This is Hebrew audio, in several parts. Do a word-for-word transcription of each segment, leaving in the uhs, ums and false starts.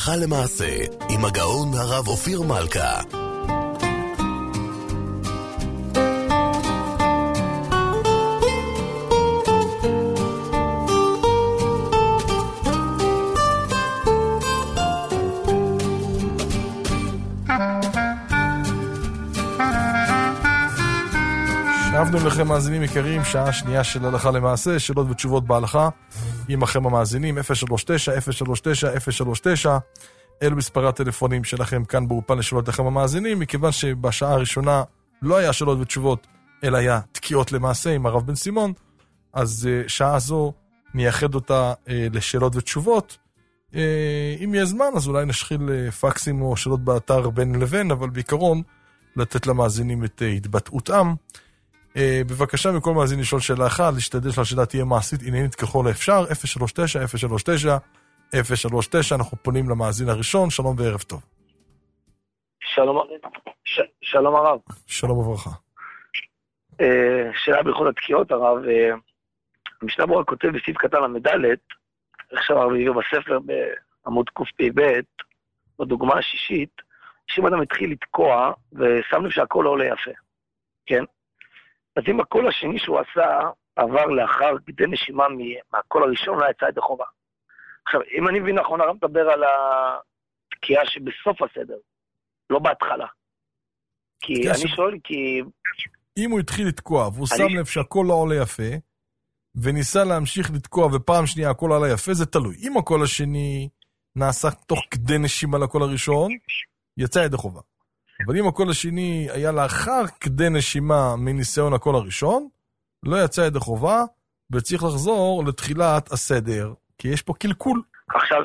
הלכה למעשה, עם הגאון הרב אופיר מלכה. שבנו לכם מאזינים יקרים, שעה שנייה של הלכה למעשה, שאלות ותשובות בהלכה, עמכם המאזינים, אפס שלוש תשע אפס שלוש תשע אפס שלוש תשע, אלו מספרי הטלפונים שלכם כאן באופן לשאלות לכם המאזינים, מכיוון שבשעה הראשונה לא היה שאלות ותשובות, אלא היה תקיעות למעשה עם הרב בן סימון, אז uh, שעה זו נייחד אותה uh, לשאלות ותשובות, uh, אם יהיה זמן אז אולי נשחיל uh, פקסים או שאלות באתר בין לבין, אבל בעיקרון לתת למאזינים את uh, התבטאותם. Uh, בבקשה מכל מאזין לשאול שאלה אחת, להשתדל שהשאלה תהיה מעשית עניינית ככל האפשר, אפס שלוש תשע אפס שלוש תשע אפס שלוש תשע, אנחנו פונים למאזין הראשון, שלום וערב טוב. שלום, ש, שלום הרב. שלום וברכה. Uh, שאלה בכל התקיעות הרב, uh, המשנה ברורה כותב בסעיף קטן המדלת, עכשיו הרב הביא בספר בעמוד קפ"ב, בדוגמה השישית, שאם אדם התחיל לתקוע ושם לב שהכל לא עולה יפה, כן? אז אם הקול השני שהוא עשה עבר לאחר גדי נשימה מהקול הראשון, לא יצא ידי חובה. עכשיו, אם אני מבין נכון, הרב מדבר על התקיעה שבסוף הסדר, לא בהתחלה. כי אני שואל, כי... אם הוא התחיל לתקוע, והוא שם לב שהקול לא עולה יפה, וניסה להמשיך לתקוע, ופעם שנייה הקול עולה יפה, זה תלוי. אם הקול השני נעשה תוך גדי נשימה לקול הראשון, יצא ידי חובה. אבל אם הקול השני היה לאחר כדי נשימה מניסיון הקול הראשון, לא יצא ידי חובה, וצריך לחזור לתחילת הסדר, כי יש פה קלקול. עכשיו,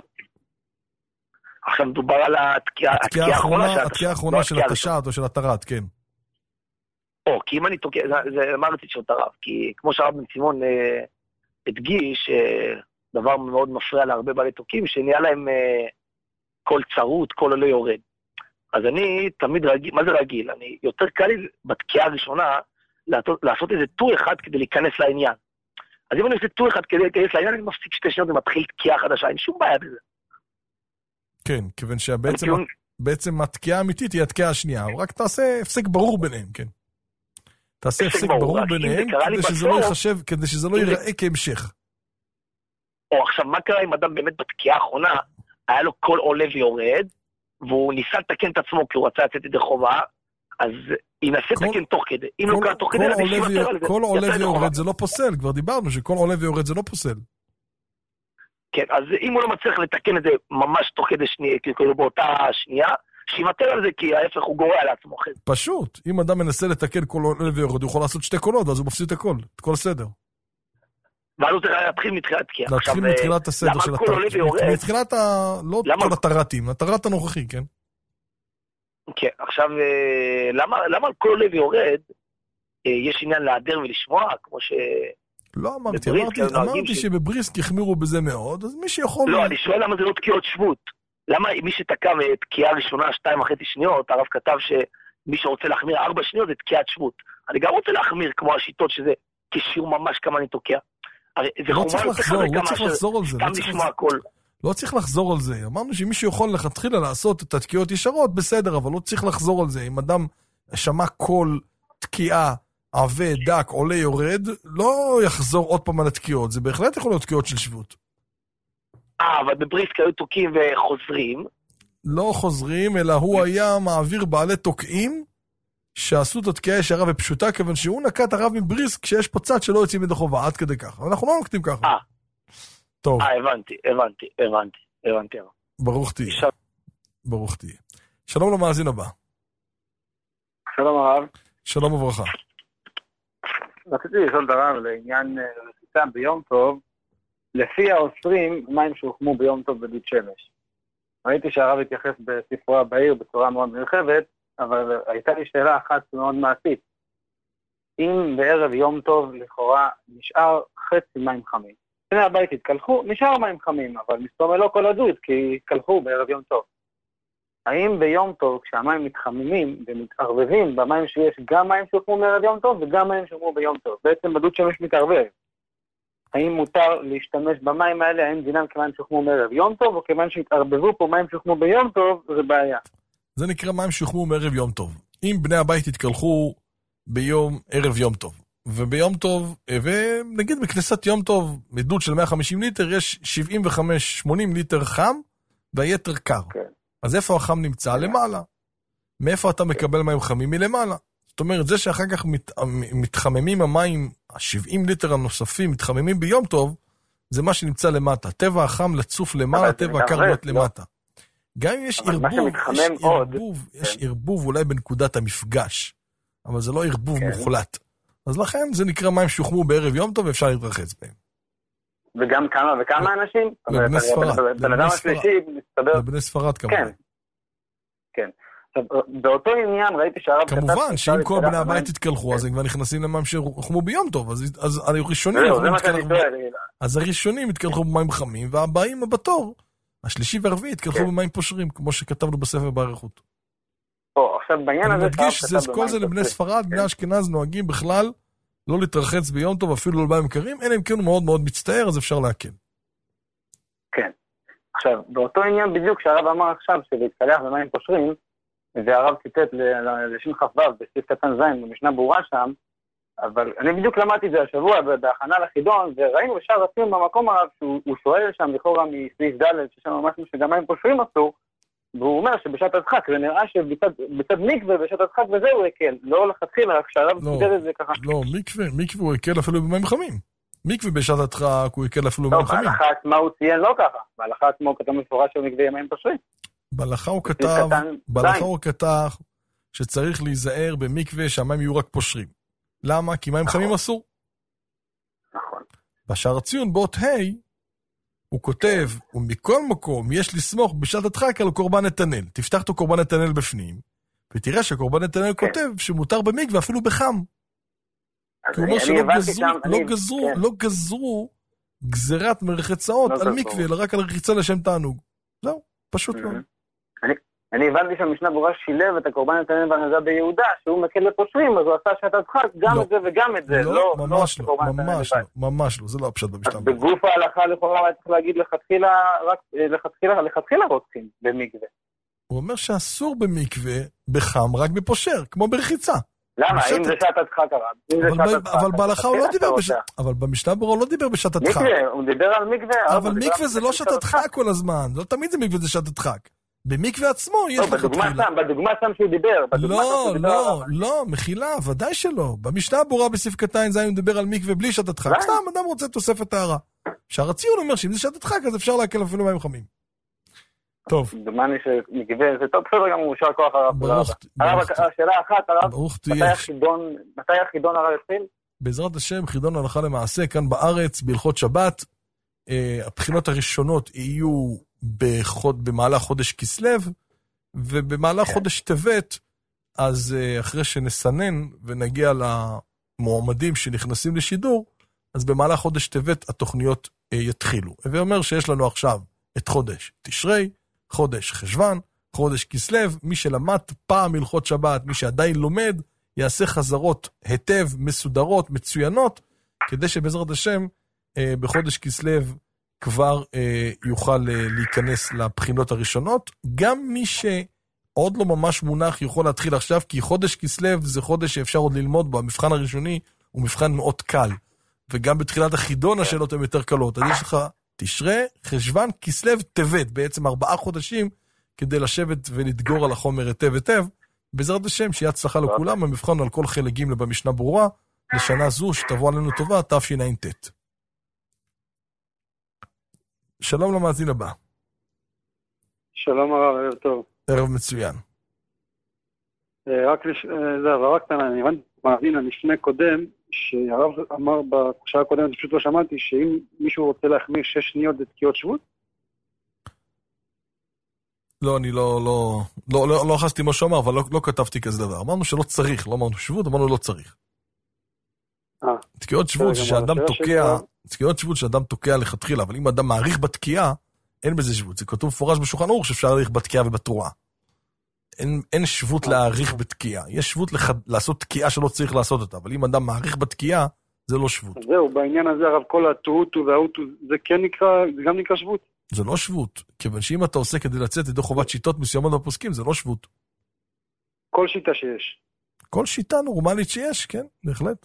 עכשיו מדובר על התקיעה האחרונה, התקיעה האחרונה של התשעת או של התרת, כן. או, כי אם אני תוקע, זה מה רציתי של תרב, כי כמו שהרב בן סימון הדגיש, דבר מאוד מפריע להרבה בעלי תוקים, שנהיה להם קול צרות, קול לא יורד. אז אני תמיד רגיל, מה זה רגיל? אני יותר קל לי בתקיעה הראשונה לעשות איזה טור אחד כדי להיכנס לעניין. אז אם אני עושה טור אחד כדי להיכנס לעניין, אני מפסיק שתי שניות ומתחיל תקיעה חדשה, אין שום בעיה בזה. כן, כיוון שבעצם בעצם התקיעה האמיתית היא התקיעה השנייה, רק תעשה הפסק ברור ביניהם, כן. תעשה הפסק ברור ביניהם כדי שזה לא ייחשב, כדי שזה לא ייראה כהמשך. או עכשיו, מה קרה אם אדם באמת בתקיעה האחרונה, היה לו קול עולה ויורד, והוא ניסה לתקן את עצמו כי הוא רצה לצאת ידי חובה, אז ינסה לתקן תוך כדי. אם לא קרה תוך כדי, כל עולה ויורד זה לא פוסל, כבר דיברנו שכל עולה ויורד זה לא פוסל. כן, אז אם הוא לא מצליח לתקן את זה ממש תוך כדי שנייה, כאילו באותה שנייה, שיוותר על זה כי ההפך הוא גורע לעצמו. פשוט, אם אדם מנסה לתקן כל עולה ויורד, הוא יכול לעשות שתי קולות, ואז הוא מפסיד את הכל, את כל הסדר. ואז הוא צריך להתחיל מתחילת תקיעה. להתחיל מתחילת הסדר של התרת. מתחילת ה... לא כל התרתים, התרת הנוכחי, כן? כן, עכשיו, למה על כל עולה ויורד יש עניין להדר ולשמוע, כמו ש... לא אמרתי, אמרתי שבבריסק יחמירו בזה מאוד, אז מי שיכול... לא, אני שואל למה זה לא תקיעות שבות. למה מי שתקע מתקיעה ראשונה, שתיים וחצי שניות, הרב כתב שמי שרוצה להחמיר ארבע שניות זה תקיעת שבות. אני גם רוצה להחמיר כמו השיטות שזה כשיעור ממש כמה אני תוקע. לא צריך לחזור, לא צריך לחזור על זה. סתם לשמוע הכל. לא צריך לחזור על זה. אמרנו שמישהו יכול להתחיל לעשות את התקיעות ישרות, בסדר, אבל לא צריך לחזור על זה. אם אדם שמע כל תקיעה, עווה, דק, עולה, יורד, לא יחזור עוד פעם על התקיעות. זה בהחלט יכול להיות תקיעות של שבות. אה, אבל בבריסק היו תוקים וחוזרים. לא חוזרים, אלא הוא היה מעביר בעלי תוקעים, שעשו את התקיעה ישרה ופשוטה, כיוון שהוא נקט הרב מבריסק, שיש פה צד שלא יוצאים ידי חובה, עד כדי ככה. אנחנו לא נוקטים ככה. אה. טוב. אה, הבנתי, הבנתי, הבנתי, הבנתי. ברוך תהיה. ש... ברוך תהיה. שלום למאזין הבא. שלום הרב. שלום וברכה. רציתי לשאול את הרב לעניין רציתה ביום טוב, לפי האוסרים, מים שהוחמו ביום טוב בדוד שמש. ראיתי שהרב התייחס בספרו הבהיר בצורה מאוד מרחבת, אבל הייתה לי שאלה אחת מאוד מעשית. אם בערב יום טוב לכאורה נשאר חצי מים חמים, בני הבית התקלחו, נשאר מים חמים, אבל מסתובב לא כל הדוד, כי התקלחו בערב יום טוב. האם ביום טוב, כשהמים מתחממים ומתערבבים במים שיש גם מים שהוקמו בערב יום טוב, וגם מים שהוקמו ביום טוב? בעצם בדוד שמש מתערבב. האם מותר להשתמש במים האלה, האם דינם כיוון שהוחמו מערב יום טוב, או כיוון שהתערבבו פה מים שהוחמו ביום טוב, זה בעיה. זה נקרא מים שהוחמו מערב יום טוב. אם בני הבית יתקלחו ביום ערב יום טוב, וביום טוב, ונגיד בכנסת יום טוב, מדוד של מאה וחמישים ליטר, יש שבעים וחמש שמונים ליטר חם, והיתר קר. כן. אז איפה החם נמצא? למעלה. מאיפה אתה מקבל מים חמים? מלמעלה. זאת אומרת, זה שאחר כך מת, מתחממים המים, ה-שבעים ליטר הנוספים, מתחממים ביום טוב, זה מה שנמצא למטה. טבע החם לצוף למעלה, טבע הקר להיות למטה. גם אם יש ערבוב, יש ערבוב, יש ערבוב אולי בנקודת המפגש, אבל זה לא ערבוב מוחלט. אז לכן זה נקרא מים שהוחמו בערב יום טוב, ואפשר להתרחץ בהם. וגם כמה וכמה אנשים? לבני ספרד. בן אדם השלישי מסתבר... לבני ספרד כמובן. כן. כן. באותו עניין ראיתי שהרב... כמובן, שאם כל בני הבית יתקלחו, אז הם כבר נכנסים למים שהוחמו ביום טוב, אז הראשונים... אז הראשונים יתקלחו במים חמים, והבאים בתור, השלישי והרביעי יתקלחו במים פושרים, כמו שכתבנו בספר באריכות. אני מדגיש, כל זה לבני ספרד, בני אשכנז נוהגים בכלל לא להתרחץ ביום טוב, אפילו לא במים קרים, אלא אם כן הוא מאוד מאוד מצטער, אז אפשר להקל. כן. עכשיו, באותו עניין בדיוק שהרב אמר עכשיו, שלהתקלח במים פושרים, והרב ציטט לשין ח"ו בסעיף קטן זין, במשנה ברורה שם, אבל אני בדיוק למדתי את זה השבוע בהכנה לחידון, וראינו בשער הציון במקום הרב, שהוא שואל שם לכאורה מסעיף ד' ששם ממש שגם מים פושרים אסור, והוא אומר שבשעת הדחק, זה נראה שבצד מקווה, בשעת הדחק וזה הוא הקל, לא לכתחילה, רק שהרב ציטט את זה ככה. לא, מקווה, מקווה הוא הקל אפילו במים חמים. מקווה בשעת הדחק הוא הקל אפילו במים חמים. לא, בהלכה עצמה הוא ציין לא ככה, בהלכה עצמה הוא כתב מפורש של מקווה ימים פושרים. בהלכה הוא כתב, בהלכה הוא כתב שצריך להיזהר במקווה שהמים יהיו רק פושרים. למה? כי מים חמים אסור. נכון. בשער הציון באות ה' הוא כותב, ומכל מקום יש לסמוך בשעת הדחק על קורבן נתנאל. תפתח את הקורבן נתנאל בפנים, ותראה שקורבן נתנאל כותב שמותר במקווה אפילו בחם. כי הוא אומר שלא גזרו גזירת מרחצאות על מקווה, אלא רק על רחיצה לשם תענוג. זהו, פשוט לא. אני הבנתי שהמשנה ברורה שילב את הקורבן נתנאל והנזה ביהודה, שהוא מקל לפושרים, אז הוא עשה שעת הדחק גם את זה וגם את זה. לא, ממש לא, ממש לא, ממש לא, זה לא הפשט במשנה ברורה. בגוף ההלכה לכאורה היה צריך להגיד לכתחילה רוצים במקווה. הוא אומר שאסור במקווה בחם רק בפושר, כמו ברחיצה. למה? אם זה שעת הדחק הרב. אבל בהלכה הוא לא דיבר בשעת... אבל במשנה ברורה הוא לא דיבר בשעת הדחק. מקווה, הוא דיבר על מקווה. אבל מקווה זה לא שעת הדחק כל הזמן. לא תמיד זה מקווה זה שעת הדחק. במקווה עצמו יש לך תחילה. בדוגמה שם שהוא דיבר. לא, לא, לא, מחילה, ודאי שלא. במשנה ברורה בסעיף קטן זין הוא דיבר על מקווה בלי שעת הדחק. סתם, אדם רוצה תוספת טהרה. שער הציון אומר שאם זה שעת הדחק אז אפשר להקל אפילו מים חמים. טוב. דומני שמקווה זה טוב, בסדר גם הוא שאר כוח הרב. הרב, השאלה אחת, הרב, מתי החידון הרב התחיל? בעזרת השם, חידון הלכה למעשה, כאן בארץ, בהלכות שבת, הבחינות הראשונות יהיו במהלך חודש כסלו, ובמהלך חודש טבת, אז אחרי שנסנן ונגיע למועמדים שנכנסים לשידור, אז במהלך חודש טבת התוכניות יתחילו. ואומר שיש לנו עכשיו את חודש תשרי, חודש חשוון, חודש כסלו, מי שלמד פעם הלכות שבת, מי שעדיין לומד, יעשה חזרות היטב, מסודרות, מצוינות, כדי שבעזרת השם בחודש כסלו כבר יוכל להיכנס לבחינות הראשונות. גם מי שעוד לא ממש מונח יכול להתחיל עכשיו, כי חודש כסלו זה חודש שאפשר עוד ללמוד בו, המבחן הראשוני הוא מבחן מאוד קל, וגם בתחילת החידון השאלות הן יותר קלות, אז יש לך תשרי, חשוון, כסלו, טבת, בעצם ארבעה חודשים, כדי לשבת ולדגור על החומר היטב היטב, בעזרת השם שיהיה הצלחה לכולם, המבחן על כל חלק ג' במשנה ברורה, לשנה זו שתבוא עלינו טובה, תשע"ט. שלום למאזין הבא. שלום הרב, ערב טוב. ערב מצוין. רק זה עברה קטנה, אני הבנתי, מאזין הנפנה קודם, שהרב אמר בשעה הקודמת, פשוט לא שמעתי, שאם מישהו רוצה להחמיר שש שניות לתקיעות שבות? לא, אני לא, לא, לא, לא, לא חשתי מה שאומר, אבל לא, לא כתבתי כזה דבר. אמרנו שלא צריך, לא אמרנו שבות, אמרנו לא צריך. תקיעות שבות שאדם תוקע, תקיעות שבות שאדם תוקע לכתחילה, אבל אם אדם מעריך בתקיעה, אין בזה שבות. זה כתוב מפורש בשולחן ערוך שאפשר להעריך בתקיעה ובתרועה. אין, אין שבות להעריך בתקיעה. יש שבות לח... לעשות תקיעה שלא צריך לעשות אותה, אבל אם אדם מעריך בתקיעה, זה לא שבות. זהו, בעניין הזה הרב, כל הטוטו והאוטו, זה כן נקרא, זה גם נקרא שבות? זה לא שבות, כיוון שאם אתה עושה כדי לצאת ידי חובת שיטות מסוימות בפוסקים, זה לא שבות. כל שיטה שיש. כל שיטה נורמלית שיש, כן, בהחלט.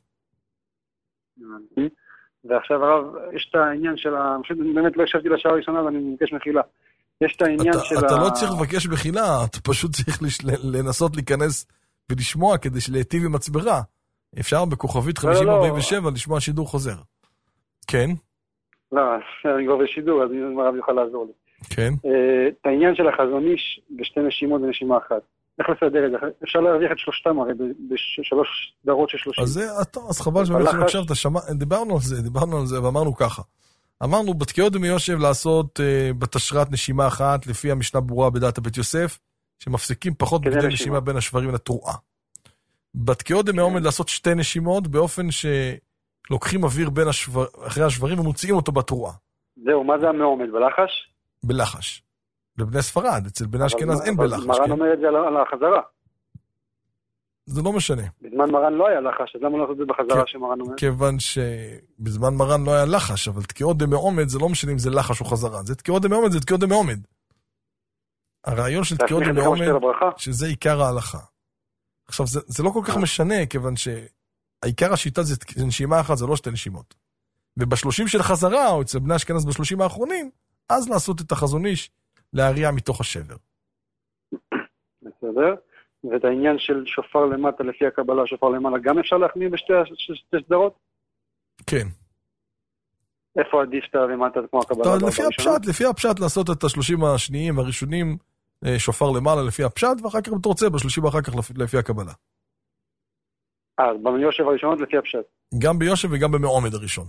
ועכשיו הרב, יש את העניין של ה... באמת לא הקשבתי לשעה הראשונה ואני מבקש מחילה. יש את העניין אתה, של אתה ה... לא צריך לבקש בחילה, אתה פשוט צריך לש... לנסות להיכנס ולשמוע כדי להיטיב עם הצברה. אפשר בכוכבית חמישים ארבעים ושבע לשמוע שידור חוזר. כן? לא, אני כבר בשידור, אז הרב יוכל לעזור לי. כן. את העניין של החזון איש בשתי נשימות ונשימה אחת. איך לסדר את זה? אפשר להרוויח את שלושתם הרי בשלוש סדרות של שלושים. אז זה, אז חבל שבאמת שלא הקשבת, דיברנו על זה, דיברנו על זה ואמרנו ככה. אמרנו בתקיעות דמיושב לעשות uh, בתשרת נשימה אחת לפי המשנה ברורה בדעת הבית יוסף, שמפסיקים פחות בגדי נשימה בין השברים לתרועה. בתקיעות דמיעומד לעשות שתי נשימות באופן שלוקחים אוויר בין השבר, אחרי השברים ומוציאים אותו בתרועה. זהו, מה זה המעומד? בלחש? בלחש. בבני ספרד, אצל בני אשכנז אין בלחש. מרן אומר את זה על החזרה. זה לא משנה. בזמן מרן לא היה לחש, אז למה לא לעשות את זה בחזרה שמרן אומר? כיוון שבזמן מרן לא היה לחש, אבל תקיעות דמיעומד זה לא משנה אם זה לחש או חזרה. זה תקיעות דמיעומד, זה תקיעות דמיעומד. הרעיון של תקיעות דמיעומד, שזה עיקר ההלכה. עכשיו, זה, זה לא כל כך משנה, כיוון שהעיקר השיטה זה נשימה אחת, זה לא שתי נשימות. ובשלושים של חזרה, או אצל בני אשכנז בשלושים האחרונים, אז לעשות את החזון איש, להריע מתוך השבר. בסדר. ואת העניין של שופר למטה לפי הקבלה, שופר למעלה, גם אפשר להחמיר בשתי סדרות? כן. איפה עדיף את למטה כמו הקבלה? לפי הפשט, לפי הפשט לעשות את השלושים השניים והראשונים, שופר למעלה לפי הפשט, ואחר כך אתה רוצה בשלושים אחר כך לפי הקבלה. אה, ביושב הראשונות לפי הפשט. גם ביושב וגם במעומד הראשון.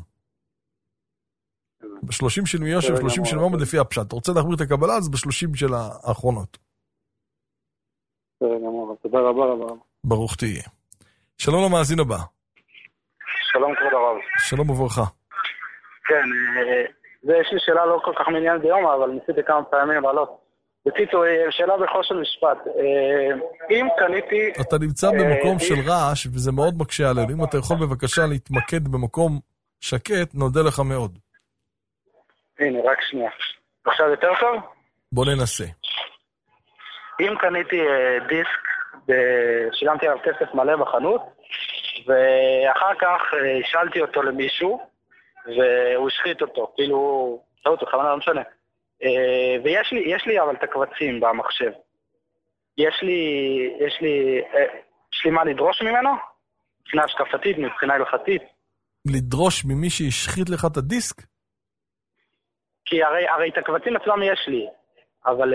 בשלושים של מיושב, שלושים של מעומד לפי הפשט. אתה רוצה להחמיר את הקבלה, אז בשלושים של האחרונות. תודה רבה רבה. ברוך תהיה. שלום למאזין הבא. שלום כבוד הרב. שלום וברכה. כן, יש לי שאלה לא כל כך מעניין ביום, אבל ניסיתי כמה פעמים לעלות. בקיצור, שאלה בחושן משפט. אם קניתי... אתה נמצא במקום של רעש, וזה מאוד מקשה עלינו. אם אתה יכול בבקשה להתמקד במקום שקט, נודה לך מאוד. הנה, רק שנייה. עכשיו יותר טוב? בוא ננסה. אם קניתי דיסק, שילמתי עליו כסף מלא בחנות, ואחר כך שאלתי אותו למישהו, והוא השחית אותו, כאילו, טעות, בכוונה לא משנה. ויש לי, יש לי אבל את הקבצים במחשב. יש לי, יש לי, יש לי מה לדרוש ממנו? מבחינה השקפתית, מבחינה הלכתית. לדרוש ממי שהשחית לך את הדיסק? כי הרי, הרי את הקבצים עצמם יש לי, אבל...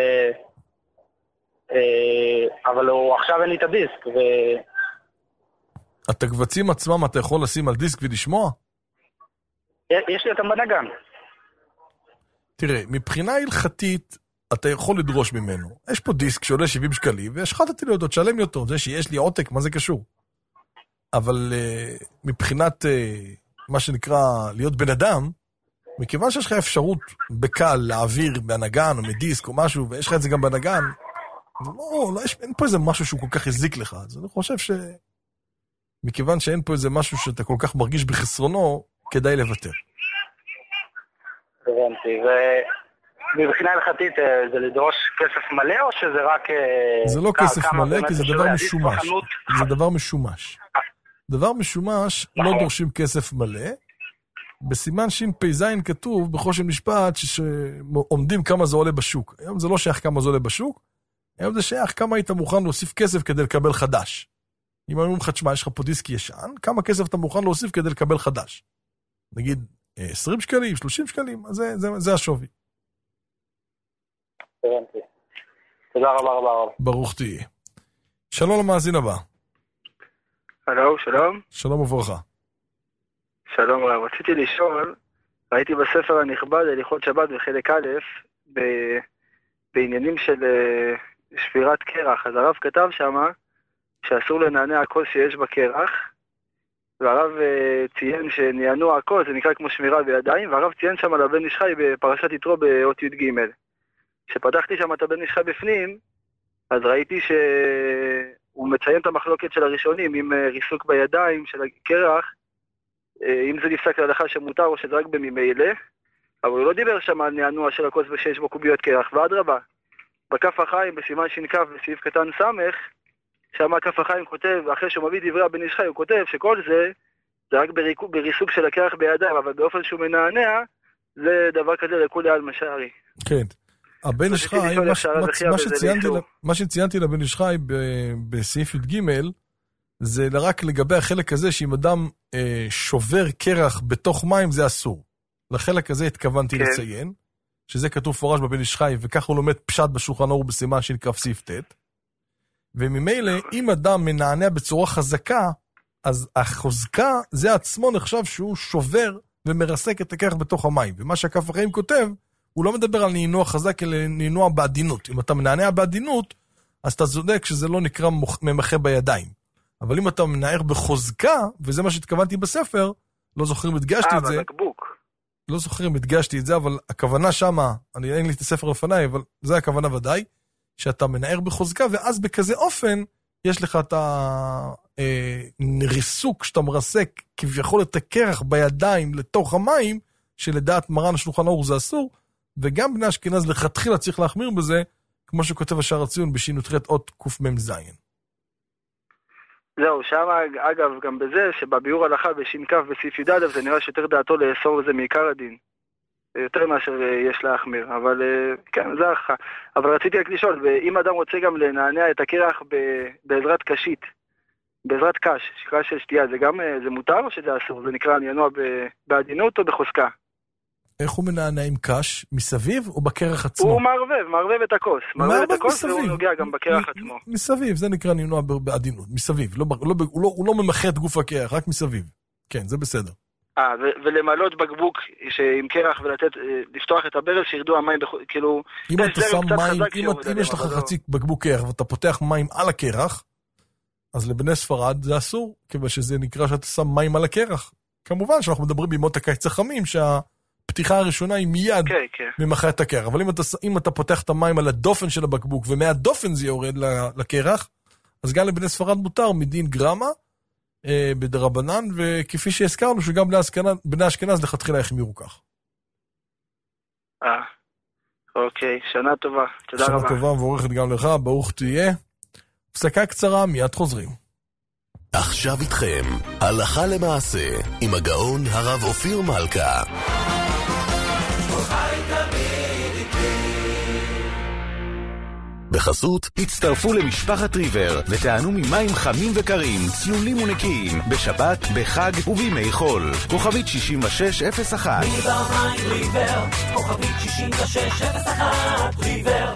אבל הוא עכשיו אין לי את הדיסק ו... את הקבצים עצמם אתה יכול לשים על דיסק ולשמוע? יש לי אותם בנגן. תראה, מבחינה הלכתית אתה יכול לדרוש ממנו. יש פה דיסק שעולה שבעים שקלים והשחטתי לי אותו, תשלם לי אותו. זה שיש לי עותק, מה זה קשור? אבל uh, מבחינת uh, מה שנקרא להיות בן אדם, מכיוון שיש לך אפשרות בקל להעביר מהנגן או מדיסק או משהו, ויש לך את זה גם בנגן, לא, לא, יש, אין פה איזה משהו שהוא כל כך הזיק לך. אז אני חושב ש... מכיוון שאין פה איזה משהו שאתה כל כך מרגיש בחסרונו, כדאי לוותר. הבנתי, ומבחינה הלכתית זה לדרוש כסף מלא או שזה רק... זה לא כסף מלא, כי זה דבר משומש. זה דבר משומש. דבר משומש, לא דורשים כסף מלא. בסימן שין פי זין כתוב בחושן משפט שעומדים כמה זה עולה בשוק. היום זה לא שייך כמה זה עולה בשוק, היום זה שייך כמה היית מוכן להוסיף כסף כדי לקבל חדש. אם אני אומר לך, תשמע, יש לך פה דיסק ישן, כמה כסף אתה מוכן להוסיף כדי לקבל חדש? נגיד, עשרים שקלים, שלושים שקלים, אז זה, זה, זה השווי. הבנתי. תודה רבה רבה רב. ברוך תהיה. שלום למאזין הבא. הלו, שלום. שלום וברכה. שלום רב. רציתי לשאול, ראיתי בספר הנכבד, הליכות שבת בחלק א', ב... בעניינים של שבירת קרח. אז הרב כתב שמה, שאסור לנענע הכל שיש בקרח, והרב ציין שנענוע הכל, זה נקרא כמו שמירה בידיים, והרב ציין שם על הבן איש חי בפרשת יתרו באות י' ג'. כשפתחתי שם את הבן איש חי בפנים, אז ראיתי שהוא מציין את המחלוקת של הראשונים, עם ריסוק בידיים של הקרח, אם זה נפסק להלכה שמותר או שזה רק בממילא, אבל הוא לא דיבר שם על נענוע של הכוס ושיש בו קוביות קרח, ואדרבה, בכף החיים, בסימן שנקף בסעיף קטן סמך, שם הכף החיים כותב, אחרי שהוא מביא דברי הבן איש חי, הוא כותב שכל זה, זה רק בריסוק של הקרח בידיים, אבל באופן שהוא מנענע, זה דבר כזה לכולי על משערי. כן. הבן איש חי, מה שציינתי לבן איש חי בסעיף י"ג, זה רק לגבי החלק הזה, שאם אדם שובר קרח בתוך מים, זה אסור. לחלק הזה התכוונתי לציין, שזה כתוב פורש בבן איש חי, וכך הוא לומד פשט בשולחן ערוך בסימן שנקרא סעיף ט'. וממילא, אם אדם מנענע בצורה חזקה, אז החוזקה, זה עצמו נחשב שהוא שובר ומרסק את הקרח בתוך המים. ומה שהכף החיים כותב, הוא לא מדבר על נענוע חזק, אלא נענוע בעדינות. אם אתה מנענע בעדינות, אז אתה צודק שזה לא נקרא ממחה בידיים. אבל אם אתה מנער בחוזקה, וזה מה שהתכוונתי בספר, לא זוכרים, הדגשתי את זה. אה, בבקבוק. לא זוכרים, הדגשתי את זה, אבל הכוונה שמה, אני אין לי את הספר לפניי, אבל זה הכוונה ודאי, שאתה מנער בחוזקה, ואז בכזה אופן, יש לך את הריסוק שאתה מרסק, כביכול את הקרח בידיים לתוך המים, שלדעת מרן השולחן ערוך זה אסור, וגם בני אשכנז לכתחילה צריך להחמיר בזה, כמו שכותב השער הציון בשינותחת אות קמ"ז. זהו, שם אגב גם בזה, שבביאור הלכה בשינקף בסעיף י"א, זה נראה שיותר דעתו לאסור וזה מעיקר הדין. יותר מאשר יש להחמיר, אבל כן, זה אחר. אבל רציתי רק לשאול, אם אדם רוצה גם לנענע את הקרח בעזרת קשית, בעזרת קש, שקרה של שתייה, זה גם, זה מותר או שזה אסור? זה נקרא נענוע בעדינות או בחוזקה? איך הוא מנענע עם קש? מסביב או בקרח עצמו? הוא מערבב, מערבב את הכוס. מערבב את הכוס והוא נוגע גם בקרח עצמו. מסביב, זה נקרא נענוע בעדינות, מסביב. הוא לא ממחה את גוף הקרח, רק מסביב. כן, זה בסדר. אה, ולמלות בקבוק עם קרח ולתת, לפתוח את הברז שירדו המים, כאילו... אם אתה שם מים, אם יש לך חצי בקבוק קרח ואתה פותח מים על הקרח, אז לבני ספרד זה אסור, כיוון שזה נקרא שאתה שם מים על הקרח. כמובן שאנחנו מדברים בימות הקיץ החמים, שהפתיחה הראשונה היא מיד ממחה את הקרח. אבל אם אתה פותח את המים על הדופן של הבקבוק, ומהדופן זה יורד לקרח, אז גם לבני ספרד מותר מדין גרמה, בדרבנן, וכפי שהזכרנו שגם בני אשכנז לכתחילה החמירו כך. אה, אוקיי, שנה טובה, תודה רבה. שנה טובה ועורכת גם לך, ברוך תהיה. הפסקה קצרה, מיד חוזרים. עכשיו איתכם, הלכה למעשה, עם הגאון הרב אופיר מלכה. בחסות, הצטרפו למשפחת ריבר ותענו ממים חמים וקרים, צלולים ונקיים, בשבת, בחג ובימי חול. כוכבית שישים ושש אפס אחת. ריבר מים ריבר, כוכבית שישים ושש אפס אחת, ריבר.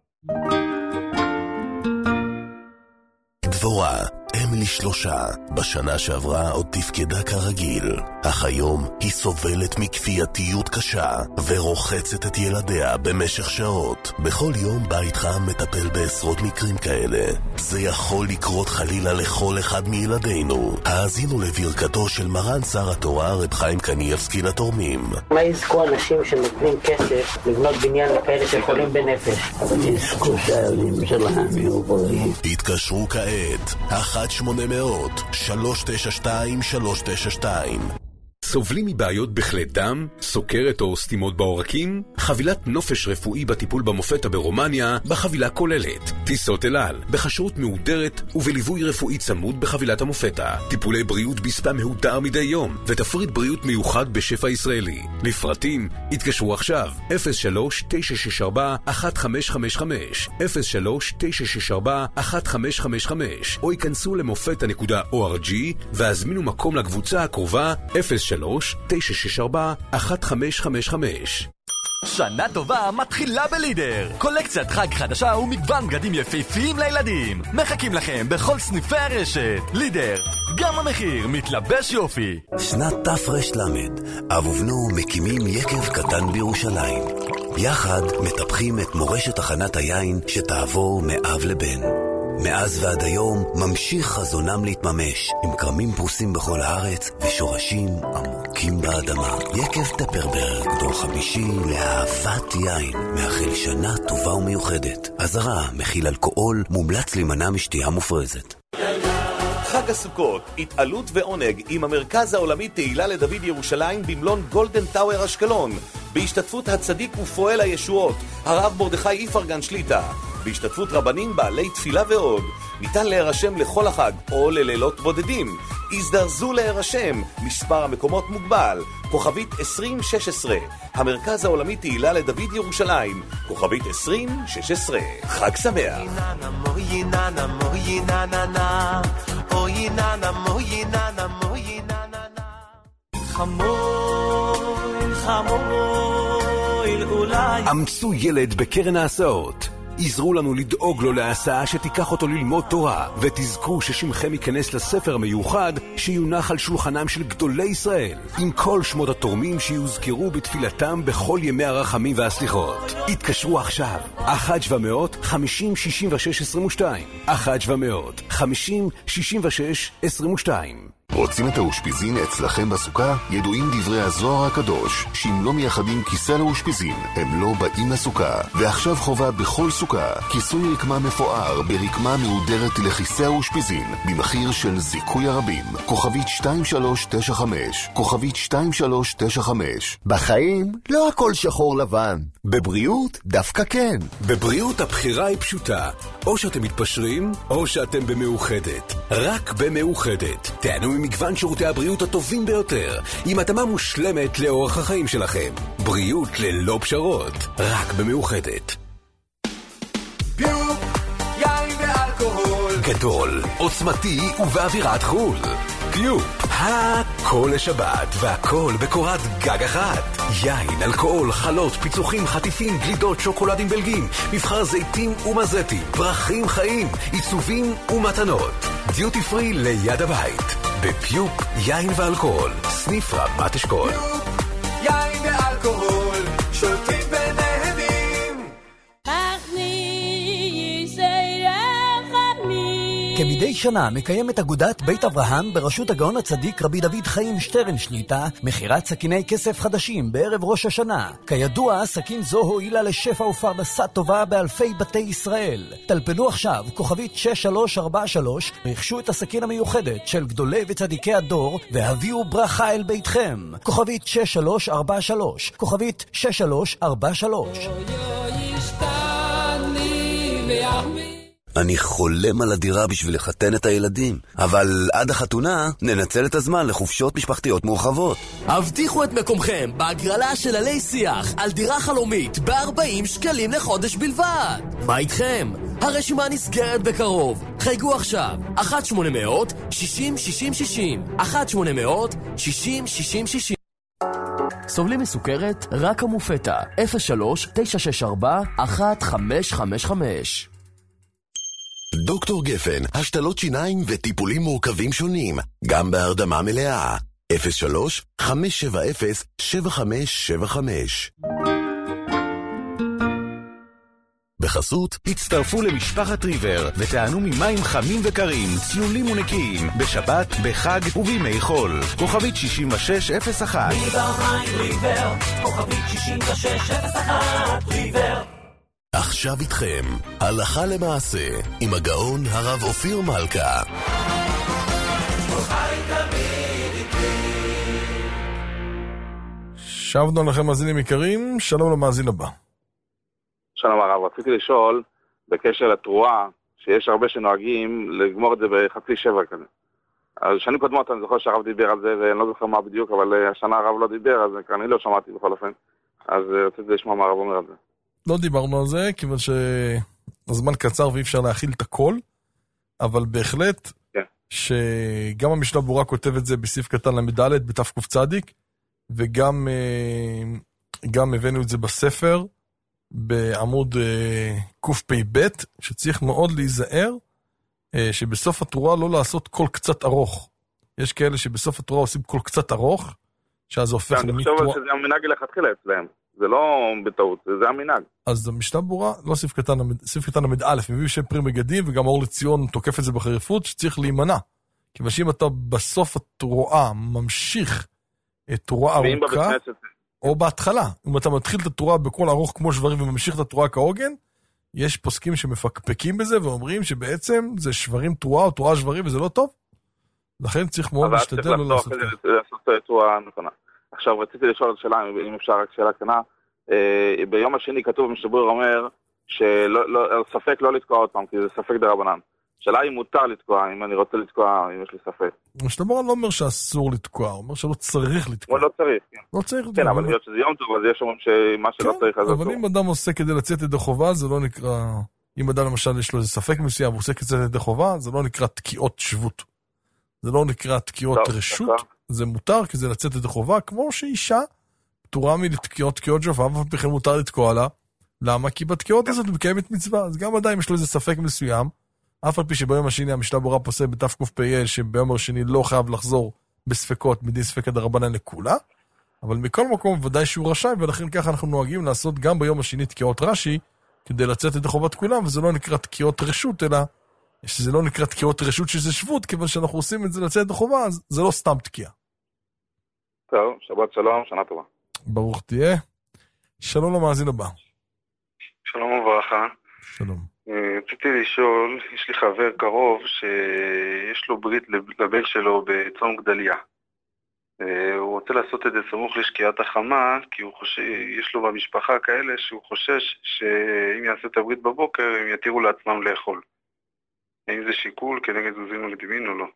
דבורה, אם לשלושה, בשנה שעברה עוד תפקדה כרגיל, אך היום היא סובלת מכפייתיות קשה ורוחצת את ילדיה במשך שעות. בכל יום בית חם מטפל בעשרות מקרים כאלה. זה יכול לקרות חלילה לכל אחד מילדינו. האזינו לברכתו של מרן שר התורה רב חיים קניאבסקי לתורמים. מה יזכו אנשים שנותנים כסף לבנות בניין לכאלה שחולים בנפש? אבל יזכו שהילדים שלהם יהיו בריאים. התקשרו כעת אחת שמונה מאות שלוש תשע שתיים שלוש תשע שתיים. סובלים מבעיות בכלי דם, סוכרת או סתימות בעורקים? חבילת נופש רפואי בטיפול במופתה ברומניה בחבילה כוללת. טיסות אל על, בכשרות מהודרת ובליווי רפואי צמוד בחבילת המופתה. טיפולי בריאות בספה מהודר מדי יום ותפריט בריאות מיוחד בשפע ישראלי. לפרטים, התקשרו עכשיו אפס שלוש תשע שש ארבע אחת חמש חמש חמש אפס שלוש תשע שש ארבע אחת חמש חמש חמש או ייכנסו למופתה נקודה או אר ג'י והזמינו מקום לקבוצה הקרובה אפס שלוש תשע שש ארבע אחת חמש חמש חמש. שנה טובה מתחילה בלידר. קולקציית חג חדשה ומגוון בגדים יפהפיים לילדים. מחכים לכם בכל סניפי הרשת. לידר, גם המחיר מתלבש יופי. שנת תר"ל, אב ובנו מקימים יקב קטן בירושלים. יחד מטפחים את מורשת הכנת היין שתעבור מאב לבן. מאז ועד היום ממשיך חזונם להתממש, עם קרמים פרוסים בכל הארץ ושורשים עמוקים באדמה. יקב טפרברג, דור חמישי לאהבת יין, מאחל שנה טובה ומיוחדת. אזהרה, מכיל אלכוהול, מומלץ להימנע משתייה מופרזת. חג הסוכות, התעלות ועונג עם המרכז העולמי תהילה לדוד ירושלים במלון גולדן טאוור אשקלון, בהשתתפות הצדיק ופועל הישועות, הרב מרדכי איפרגן שליטה, בהשתתפות רבנים בעלי תפילה ועוד. ניתן להירשם לכל החג או ללילות בודדים. הזדרזו להירשם, מספר המקומות מוגבל. כוכבית עשרים שש עשרה, המרכז העולמי תהילה לדוד ירושלים, כוכבית עשרים שש עשרה. חג שמח. אמצו ילד בקרן ההסעות. עזרו לנו לדאוג לו להסעה שתיקח אותו ללמוד תורה, ותזכרו ששמכם ייכנס לספר מיוחד שיונח על שולחנם של גדולי ישראל, עם כל שמות התורמים שיוזכרו בתפילתם בכל ימי הרחמים והסליחות. התקשרו עכשיו, אחת שבע מאות חמישים שישים ושש עשרים ושתיים, אחת שבע מאות חמישים שישים ושש עשרים ושתיים. רוצים את האושפיזין אצלכם בסוכה? ידועים דברי הזוהר הקדוש, שאם לא מייחדים כיסא לאושפיזין, הם לא באים לסוכה. ועכשיו חובה בכל סוכה, כיסוי רקמה מפואר ברקמה מהודרת לכיסא האושפיזין, במחיר של זיכוי הרבים. כוכבית שתיים שלוש תשע חמש, כוכבית שתיים שלוש תשע חמש. בחיים לא הכל שחור לבן. בבריאות דווקא כן. בבריאות הבחירה היא פשוטה. או שאתם מתפשרים, או שאתם במאוחדת. רק במאוחדת. תענו ממגוון שירותי הבריאות הטובים ביותר, עם התאמה מושלמת לאורח החיים שלכם. בריאות ללא פשרות. רק במאוחדת. פיוק, יין ואלכוהול. גדול, עוצמתי ובאווירת חול. פיוק, הכל לשבת והכל בקורת גג אחת. יין, אלכוהול, חלות, פיצוחים, חטיפים, גלידות, שוקולדים בלגים, מבחר זיתים ומזטים, פרחים חיים, עיצובים ומתנות. דיוטי פרי ליד הבית. בפיוק, יין ואלכוהול, סניף רמת אשכול. פיוק, יין ואלכוהול, שולטים ונהנים. כמדי שנה מקיימת אגודת בית אברהם בראשות הגאון הצדיק רבי דוד חיים שטרן שליטה מחירת סכיני כסף חדשים בערב ראש השנה. כידוע, סכין זו הועילה לשפע ופרנסה טובה באלפי בתי ישראל. טלפנו עכשיו כוכבית שש שלוש ארבע שלוש, רכשו את הסכין המיוחדת של גדולי וצדיקי הדור והביאו ברכה אל ביתכם. כוכבית שש שלוש ארבע שלוש, כוכבית שש שלוש ארבע שלוש. אני חולם על הדירה בשביל לחתן את הילדים, אבל עד החתונה ננצל את הזמן לחופשות משפחתיות מורחבות. הבטיחו את מקומכם בהגרלה של עלי שיח על דירה חלומית ב-ארבעים שקלים לחודש בלבד. מה איתכם? הרשימה נסגרת בקרוב. חייגו עכשיו, אחת שמונה מאות שישים שישים שישים, אחת שמונה מאות שישים שישים שישים. סובלים מסוכרת? רק המופתה, אפס שלוש תשע שש ארבע אחת חמש חמש חמש. דוקטור גפן, השתלות שיניים וטיפולים מורכבים שונים, גם בהרדמה מלאה. אפס שלוש חמש שבע אפס שבע חמש שבע חמש. בחסות, הצטרפו למשפחת ריבר ותענו ממים חמים וקרים, ציולים ונקיים, בשבת, בחג ובימי חול. כוכבית שישים ושש אפס אחת. ריבר מים ריבר, כוכבית שישים ושש אפס אחת, ריבר. עכשיו איתכם, הלכה למעשה, עם הגאון הרב אופיר מלכה. שבנו לכם מאזינים יקרים, שלום למאזין הבא. שלום הרב, רציתי לשאול בקשר לתרועה, שיש הרבה שנוהגים לגמור את זה בחצי שבע כזה. אז שנים קודמות אני זוכר שהרב דיבר על זה, ואני לא זוכר מה בדיוק, אבל השנה הרב לא דיבר, אז אני לא שמעתי בכל אופן. אז רציתי לשמוע מה הרב אומר על זה. לא דיברנו על זה, כיוון שהזמן קצר ואי אפשר להכיל את הכל, אבל בהחלט yeah. שגם המשנה ברורה כותב את זה בסעיף קטן למדלת בתפקוף צדיק, וגם גם הבאנו את זה בספר, בעמוד קפ"ב, שצריך מאוד להיזהר, שבסוף התורה לא לעשות כל קצת ארוך. יש כאלה שבסוף התורה עושים כל קצת ארוך, שאז זה הופך למי תורה. אני חושב שזה המנהג לכתחילה אצלם. זה לא בטעות, זה המנהג. אז המשנה ברורה, לא סעיף קטן, סעיף קטן עמוד א', מביא שם פרי מגדים, וגם אור לציון תוקף את זה בחריפות, שצריך להימנע. כיוון שאם אתה בסוף התורה ממשיך את תורה ארוכה, או בהתחלה, אם אתה מתחיל את התורה בכל ארוך כמו שברים וממשיך את התורה כהוגן, יש פוסקים שמפקפקים בזה ואומרים שבעצם זה שברים תורה או תורה שברים וזה לא טוב. לכן צריך מאוד להשתדל לא לעשות ככה. לעשות תרועה נכונה. עכשיו, רציתי לשאול את שאלה, אם אפשר רק שאלה קטנה. ביום השני כתוב משתבר אומר, שספק לא לתקוע עוד פעם, כי זה ספק דרבנן. שאלה אם מותר לתקוע, אם אני רוצה לתקוע, אם יש לי ספק. משתבר לא אומר שאסור לתקוע, הוא אומר שלא צריך לתקוע. לא צריך, כן. לא צריך לתקוע. כן, אבל להיות שזה יום טוב, אז יש אומרים שמה שלא צריך, אז אבל אם אדם עושה כדי לצאת ידי חובה, זה לא נקרא... אם אדם למשל יש לו איזה ספק מסוים, הוא עושה כדי ידי חובה, זה לא נקרא תקיעות שבות. זה לא נקרא תקיעות רשות, זה מותר, כי זה לצאת ידי חובה, כמו שאישה פטורה מלתקיעות תקיעות שווה, אבל בכלל מותר לתקוע לה. למה? כי בתקיעות הזאת מקיימת מצווה. אז גם עדיין יש לו איזה ספק מסוים, אף על פי שביום השני המשנה ברורה פוסק בתף קפ"א, שביום השני לא חייב לחזור בספקות, מדין ספקא דרבנן לכולה, אבל מכל מקום ודאי שהוא רשאי, ולכן ככה אנחנו נוהגים לעשות גם ביום השני תקיעות רש"י, כדי לצאת את חובת כולם, וזה לא נקרא תקיעות רשות, אלא שזה לא נקרא תקיעות רשות שזה שבות, כיוון שאנחנו עושים את זה לצאת את החובה, אז זה לא סתם תקיעה. טוב, שבת שלום, שנה טובה. ברוך תהיה. שלום למאזין הבא. שלום וברכה. שלום. רציתי לשאול, יש לי חבר קרוב שיש לו ברית לבן שלו בצום גדליה. הוא רוצה לעשות את זה סמוך לשקיעת החמה, כי הוא חושב, יש לו במשפחה כאלה שהוא חושש שאם יעשה את הברית בבוקר הם יתירו לעצמם לאכול. האם זה שיקול כנגד זרזים מקדימים או לא?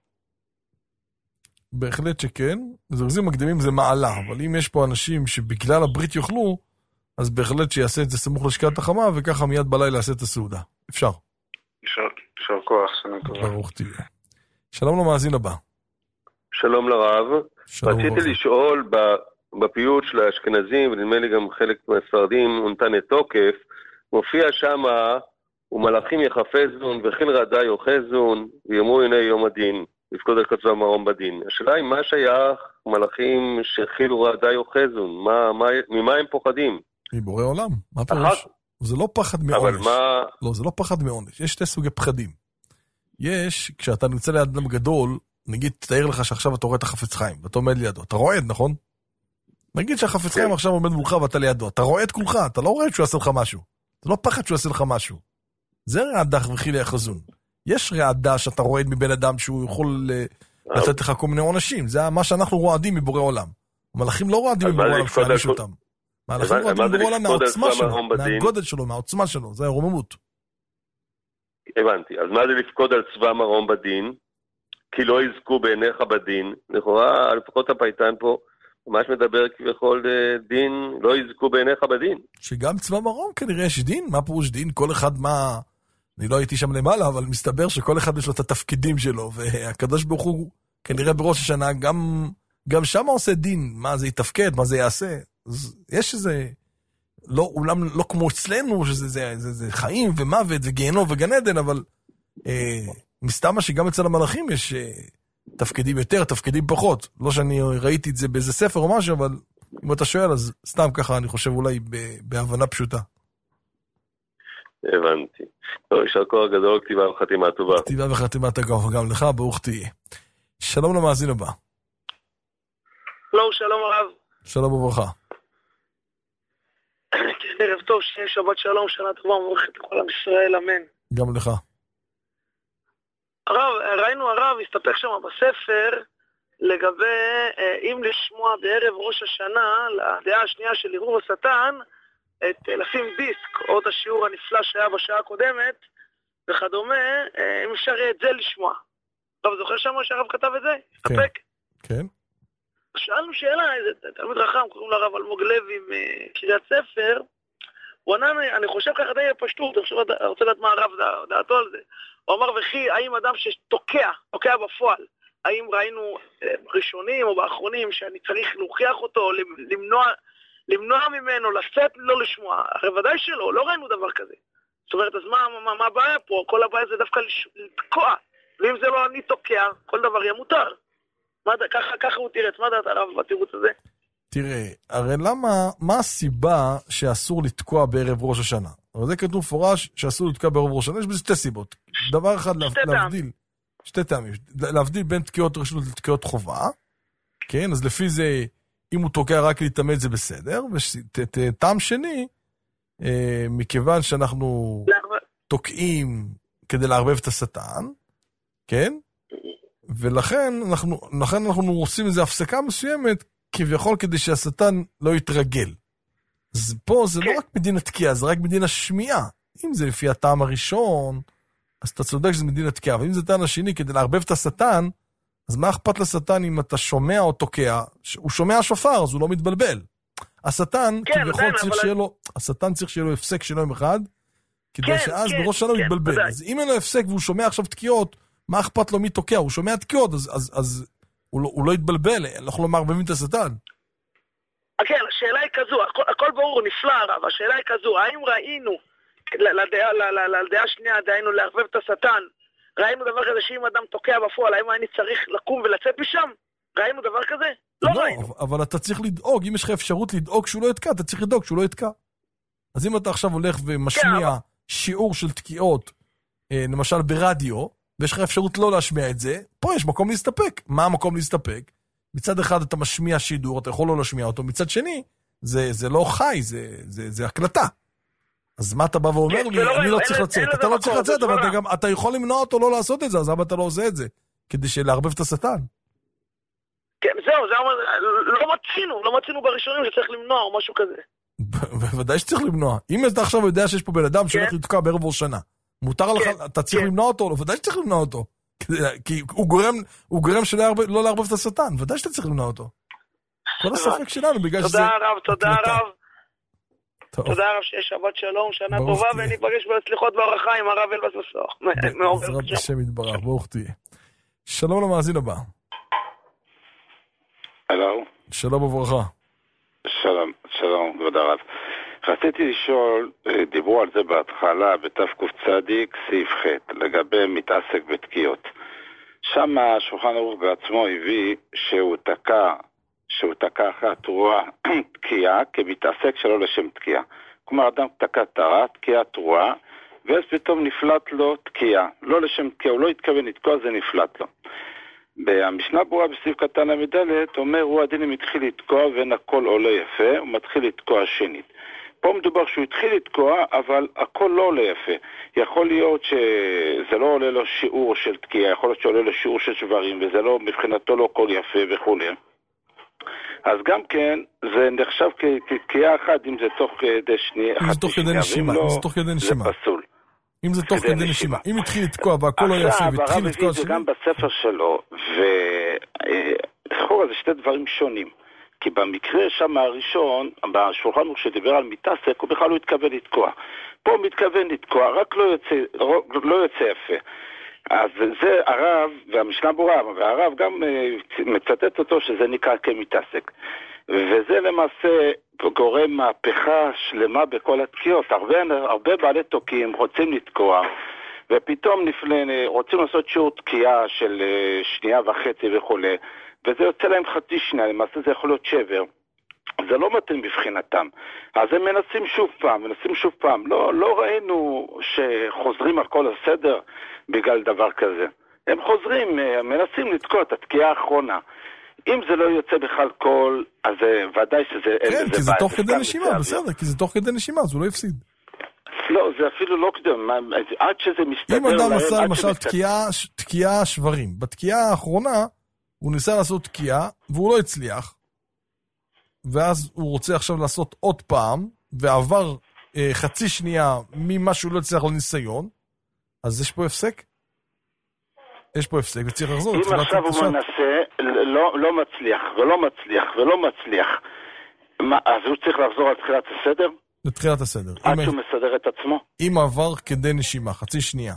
בהחלט שכן, זרזים מקדימים זה מעלה, אבל אם יש פה אנשים שבגלל הברית יאכלו, אז בהחלט שיעשה את זה סמוך לשקיעת החמה, וככה מיד בלילה יעשה את הסעודה. אפשר. אפשר כוח, שנה טובה. ברוך תהיה. שלום למאזין הבא. שלום לרב. רציתי לשאול בפיוט של האשכנזים, ונדמה לי גם חלק מהספרדים, הוא נתן את תוקף, מופיע שמה, ומלאכים יחפזון, וכיל רעדה יוחזון, ויאמרו הנה יום הדין, לפקוד על כתבה מרום בדין. השאלה היא מה שייך מלאכים שחילו רעדה יוחזון, מה, מה, ממה הם פוחדים? מבורא עולם, מה פירוש? זה לא פחד מעונש. מה... לא, זה לא פחד מעונש, יש שתי סוגי פחדים. יש, כשאתה נמצא ליד אדם גדול, נגיד, תאר לך שעכשיו אתה רואה את החפץ חיים, ואתה עומד לידו, אתה רועד, נכון? נגיד שהחפץ חיים עכשיו עומד מולך ואתה לידו, אתה רועד כולך, אתה לא רואה שהוא יעשה לך משהו. זה לא פחד שהוא יעשה לך משהו. זה רעדה וחילי החזון. יש רעדה שאתה רועד מבן אדם שהוא יכול לתת לך כל מיני עונשים, זה מה שאנחנו רועדים מבורא עולם. המלאכים לא רועדים מבורא עולם שתעניש אותם. המלאכים רועדים מבורא עולם מהעוצמה שלו, מהגודל שלו, מהעוצמה שלו, זה הרוממות. הבנתי, אז מה זה לפקוד על צבא מרום בדין? כי לא יזכו בעיניך בדין. לכאורה, לפחות הפייטן פה, ממש מדבר כביכול דין, לא יזכו בעיניך בדין. שגם צבא מרום כנראה יש דין, מה פירוש דין? כל אחד מה... אני לא הייתי שם למעלה, אבל מסתבר שכל אחד יש לו את התפקידים שלו, והקדוש ברוך הוא כנראה בראש השנה גם, גם שם עושה דין, מה זה יתפקד, מה זה יעשה. אז יש איזה... לא, אולם לא כמו אצלנו, שזה זה, זה, זה חיים ומוות וגיהנום וגן עדן, אבל אה, מסתמה שגם אצל המלאכים יש אה, תפקידים יותר, תפקידים פחות. לא שאני ראיתי את זה באיזה ספר או משהו, אבל אם אתה שואל, אז סתם ככה אני חושב אולי בהבנה פשוטה. הבנתי. טוב, יישר כוח גדול, כתיבה וחתימה טובה. כתיבה וחתימה טובה, גם לך, ברוך תהיה. שלום למאזין הבא. לא, שלום הרב. שלום וברכה. כן, ערב טוב, שיהיה שבת שלום, שנה טובה, מברכת לכל עם ישראל, אמן. גם לך. הרב, ראינו הרב, הסתפק שם בספר, לגבי אם לשמוע בערב ראש השנה, לדעה השנייה של עירוב השטן, את לשים דיסק, או את השיעור הנפלא שהיה בשעה הקודמת, וכדומה, אם אפשר את זה לשמוע. הרב, זוכר שם שהרב כתב את זה? הסתפק? כן. שאלנו שאלה, איזה תלמיד רחם, קוראים לרב אלמוג לוי מקריית ספר, הוא ענה, אני חושב ככה די פשטות, אני רוצה לדעת מה הרב דעתו על זה. הוא אמר, וכי, האם אדם שתוקע, תוקע בפועל, האם ראינו ראשונים או באחרונים שאני צריך להוכיח אותו, למנוע, למנוע ממנו, לשאת לא לשמוע? הרי ודאי שלא, לא ראינו דבר כזה. זאת אומרת, אז מה, מה, מה הבעיה פה? כל הבעיה זה דווקא לתקוע, ואם זה לא אני תוקע, כל דבר יהיה מותר. ככה, ככה הוא תירץ, מה דעת הרב בתירוץ הזה? תראה, הרי למה, מה הסיבה שאסור לתקוע בערב ראש השנה? אבל זה כתוב פורש שאסור לתקוע בערב ראש השנה, יש בזה שתי סיבות. דבר אחד, להבדיל, שתי טעמים, להבדיל בין תקיעות רשות לתקיעות חובה, כן, אז לפי זה, אם הוא תוקע רק להתאמץ זה בסדר, וטעם שני, מכיוון שאנחנו תוקעים כדי לערבב את השטן, כן? ולכן אנחנו, לכן אנחנו עושים איזו הפסקה מסוימת, כביכול כדי שהשטן לא יתרגל. אז פה זה לא רק מדין התקיעה, זה רק מדין השמיעה. אם זה לפי הטעם הראשון, אז אתה צודק שזה מדין התקיעה, אבל אם זה טעם השני, כדי לערבב את השטן, אז מה אכפת לשטן אם אתה שומע או תוקע? הוא שומע שופר, אז הוא לא מתבלבל. השטן, כן, כביכול צריך שיהיה לו, השטן צריך שיהיה לו הפסק שלו עם אחד, כדי כן, שאז כן, בראש שלו כן, יתבלבל. כן, אז אם אין לו הפסק והוא שומע עכשיו תקיעות, מה אכפת לו מי תוקע? הוא שומע תקיעות, אז, אז, אז הוא, לא, הוא לא יתבלבל, אנחנו לא מערבבים את השטן. כן, השאלה היא כזו, הכל, הכל ברור, נפלא הרב, השאלה היא כזו, האם ראינו, לדעה, לדעה השנייה, דהיינו להרבב את השטן, ראינו דבר כזה שאם אדם תוקע בפועל, האם אני צריך לקום ולצאת משם? ראינו דבר כזה? לא, לא ראינו. אבל אתה צריך לדאוג, אם יש לך אפשרות לדאוג שהוא לא יתקע, אתה צריך לדאוג שהוא לא יתקע. אז אם אתה עכשיו הולך ומשמיע כן, שיעור של תקיעות, למשל ברדיו, ויש לך אפשרות לא להשמיע את זה, פה יש מקום להסתפק. מה המקום להסתפק? מצד אחד אתה משמיע שידור, אתה יכול לא להשמיע אותו, מצד שני, זה, זה לא חי, זה, זה, זה הקלטה. אז מה אתה בא ואומר לי, אני לא צריך לצאת, אתה לא צריך לצאת, אבל אתה גם, אתה יכול למנוע אותו לא לעשות את זה, אז למה אתה לא עושה את זה? כדי שלהרבב את השטן. כן, זהו, זהו, לא מצינו, לא מצינו בראשונים שצריך למנוע או משהו כזה. בוודאי שצריך למנוע. אם אתה עכשיו יודע שיש פה בן אדם שהולך לתקוע בערב ראש שנה, מותר לך, אתה צריך למנוע אותו, ודאי שצריך למנוע אותו. כי הוא גורם שלא להרבב את השטן, ודאי שאתה צריך למנוע אותו. כל הספק שלנו, בגלל שזה... תודה רב, תודה רב. תודה רב, שיש שבת שלום, שנה טובה, וניפגש בהצליחות והערכה עם הרב אלבס בסוך. בעזרת השם יתברך, ברוך תהיה. שלום למאזין הבא. הלו. שלום וברכה. שלום, שלום, כבוד הרב. רציתי לשאול, דיברו על זה בהתחלה, בתקוף צדיק, סעיף ח', לגבי מתעסק בתקיעות. שם השולחן ערוך בעצמו הביא שהוא תקע, שהוא תקע אחרי התרועה תקיעה, כמתעסק שלא לשם תקיעה. כלומר, אדם תקע תרה, תקיעה תרועה, ואז פתאום נפלט לו תקיעה. לא לשם תקיעה, הוא לא התכוון לתקוע, זה נפלט לו. במשנה ברורה בסעיף קטן למדלת, אומר, הוא הדין אם התחיל לתקוע ואין הכל עולה יפה, הוא מתחיל לתקוע שנית. פה מדובר שהוא התחיל לתקוע, אבל הכל לא עולה יפה. יכול להיות שזה לא עולה לו שיעור של תקיעה, יכול להיות שעולה לו שיעור של שברים, וזה לא, מבחינתו לא הכל יפה וכו'. אז גם כן, זה נחשב כתקיעה אחת, אם זה תוך כדי שנייה. אם זה תוך כדי נשימה, אם זה תוך כדי נשימה. זה פסול. אם זה תוך כדי נשימה. אם התחיל לתקוע והכל לא יפה, והתחיל לתקוע שני. גם בספר שלו, וזכור, זה שתי דברים שונים. כי במקרה שם הראשון, בשולחן ערוך שדיבר על מתעסק, הוא בכלל לא התכוון לתקוע. פה הוא מתכוון לתקוע, רק לא יוצא, לא יוצא יפה. אז זה הרב והמשנה ברורה, והרב גם מצטט אותו שזה נקרא כמתעסק. וזה למעשה גורם מהפכה שלמה בכל התקיעות. הרבה, הרבה בעלי תוקים רוצים לתקוע, ופתאום נפלא, רוצים לעשות שיעור תקיעה של שנייה וחצי וכו'. וזה יוצא להם חצי שנייה, למעשה זה יכול להיות שבר. זה לא מתאים בבחינתם. אז הם מנסים שוב פעם, מנסים שוב פעם. לא, לא ראינו שחוזרים על כל הסדר בגלל דבר כזה. הם חוזרים, מנסים לתקוע את התקיעה האחרונה. אם זה לא יוצא בכלל כל, אז ודאי שזה... כן, כי זה תוך כדי נשימה, בסדר, כי זה תוך כדי נשימה, אז הוא לא יפסיד. לא, זה אפילו לא קדם, עד שזה מסתדר... אם אדם עשה למשל תקיעה שברים, בתקיעה האחרונה הוא ניסה לעשות תקיעה, והוא לא הצליח, ואז הוא רוצה עכשיו לעשות עוד פעם, ועבר אה, חצי שנייה ממה שהוא לא הצליח לניסיון, אז יש פה הפסק? יש פה הפסק, וצריך לחזור. אם עכשיו הוא מנסה, לא, לא מצליח, ולא מצליח, ולא מצליח, מה, אז הוא צריך לחזור על תחילת הסדר? לתחילת הסדר. עד שהוא מסדר את עצמו? אם עבר כדי נשימה, חצי שנייה.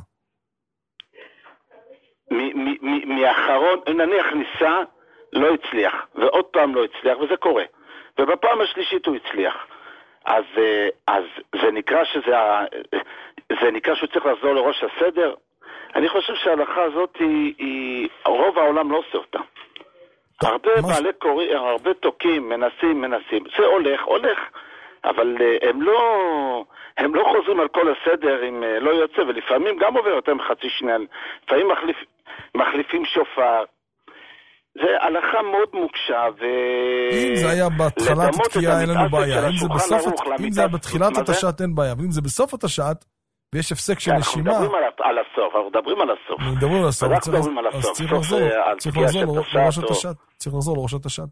מאחרון, נניח ניסה, לא הצליח, ועוד פעם לא הצליח, וזה קורה. ובפעם השלישית הוא הצליח. אז, אז זה נקרא שזה, זה נקרא שהוא צריך לחזור לראש הסדר. אני חושב שההלכה הזאת היא, היא רוב העולם לא עושה אותה. הרבה בעלי קוראים, הרבה תוקים, מנסים, מנסים. זה הולך, הולך. אבל הם לא, הם לא חוזרים על כל הסדר אם לא יוצא, ולפעמים גם עובר יותר מחצי שנייה. לפעמים מחליפ, מחליפים שופר. זה הלכה מאוד מוקשה, ו... אם זה היה בהתחלת התקיעה אין לנו בעיה. אם זה בסוף, אם זה היה בתחילת התשעת אין בעיה. ואם זה בסוף התשעת, ויש הפסק של אנחנו נשימה. מדברים על, על הסוף, אנחנו מדברים על הסוף. אנחנו מדברים על הסוף. אנחנו מדברים על הסוף. צריך לחזור, צריך לחזור לראשת השד. צריך לחזור לראשת השד.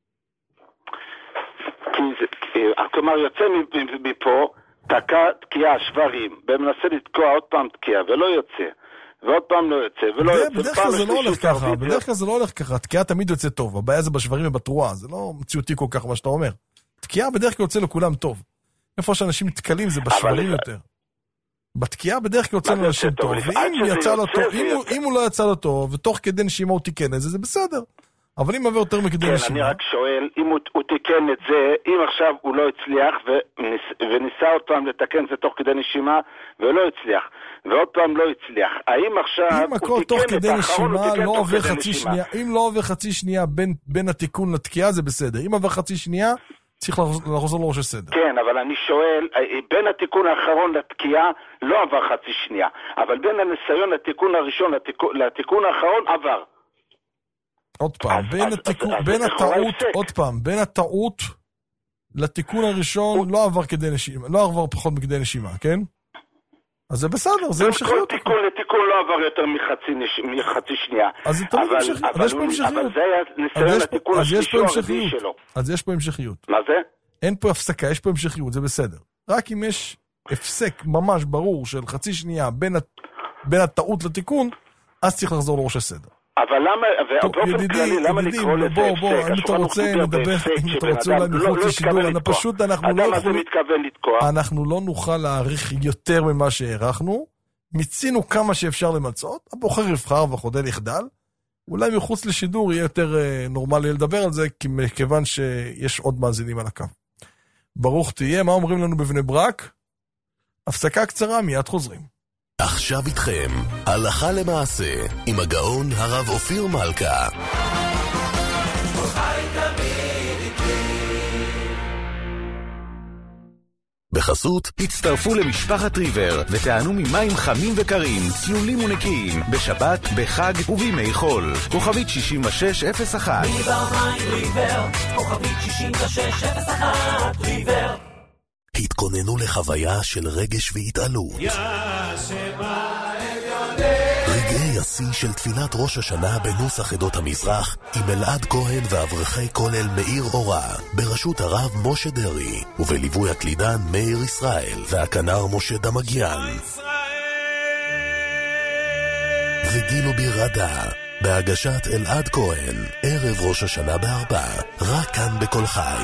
כלומר, יוצא מפה, תקע תקיעה שברים, ומנסה לתקוע עוד פעם תקיעה, ולא יוצא. ועוד פעם לא יוצא, ולא יוצא. בדרך כלל זה לא הולך ככה, בדרך כלל זה לא הולך ככה. תקיעה תמיד יוצא טוב, הבעיה זה בשברים ובתרועה, זה לא מציאותי כל כך מה שאתה אומר. תקיעה בדרך כלל יוצא לכולם טוב. איפה שאנשים מתקלים זה בשברים יותר. בתקיעה בדרך כלל יוצא לאנשים טוב, ואם יצא לו טוב, אם הוא לא יצא לו טוב, ותוך כדי נשימה הוא תיקן את זה, זה בסדר. אבל אם עבר יותר מכדי נשימה... כן, אני רק שואל, אם הוא תיקן את זה, אם עכשיו הוא לא הצליח, וניסה עוד פעם לתקן זה תוך כדי נשימה, ולא הצליח, ועוד פעם לא הצליח, האם עכשיו הוא תיקן את האחרון, הוא תיקן תוך כדי נשימה? אם לא עובר חצי שנייה בין התיקון לתקיעה, זה בסדר. אם עבר חצי שנייה, צריך לחזור לראש הסדר. כן, אבל אני שואל, בין התיקון האחרון לתקיעה לא עבר חצי שנייה, אבל בין הניסיון לתיקון הראשון לתיקון האחרון עבר. עוד פעם, בין התיקון, בין הטעות, עוד פעם, בין הטעות לתיקון הראשון לא עבר כדי נשימה, לא עבר פחות מכדי נשימה, כן? אז זה בסדר, זה המשכיות. כל תיקון לתיקון לא עבר יותר מחצי שנייה. אז זה תמיד המשכיות, אז יש פה המשכיות. אבל זה היה ניסיון לתיקון השלישון הרביעי שלו. אז יש פה המשכיות. מה זה? אין פה הפסקה, יש פה המשכיות, זה בסדר. רק אם יש הפסק ממש ברור של חצי שנייה בין הטעות לתיקון, אז צריך לחזור לראש הסדר. אבל למה, ובאופן כללי, למה לקרוא לזה בוא, בוא, אם אתה רוצה לדבר, אם אתה רוצה אולי מחוץ לשידור, פשוט אנחנו לא יכולים, אנחנו לא נוכל להעריך יותר ממה שהערכנו, מיצינו כמה שאפשר למצות, הבוחר יבחר והחודל יחדל, אולי מחוץ לשידור יהיה יותר נורמלי לדבר על זה, כיוון שיש עוד מאזינים על הקו. ברוך תהיה, מה אומרים לנו בבני ברק? הפסקה קצרה, מיד חוזרים. עכשיו איתכם, הלכה למעשה, עם הגאון הרב אופיר מלכה. בחסות, הצטרפו למשפחת ריבר ותענו ממים חמים וקרים, צלולים ונקיים, בשבת, בחג ובימי חול. כוכבית שישים ושש אפס אחת. ריבר מים ריבר, כוכבית שישים ושש אפס אחת, ריבר. התכוננו לחוויה של רגש והתעלות. רגעי השיא של תפילת ראש השנה בנוסח עדות המזרח עם אלעד כהן ואברכי כולל מאיר אורה בראשות הרב משה דרי ובליווי הקלידן מאיר ישראל והכנר משה דמגיאן וגינו בירדה בהגשת אלעד כהן ערב ראש השנה בארבע רק כאן בכל חי.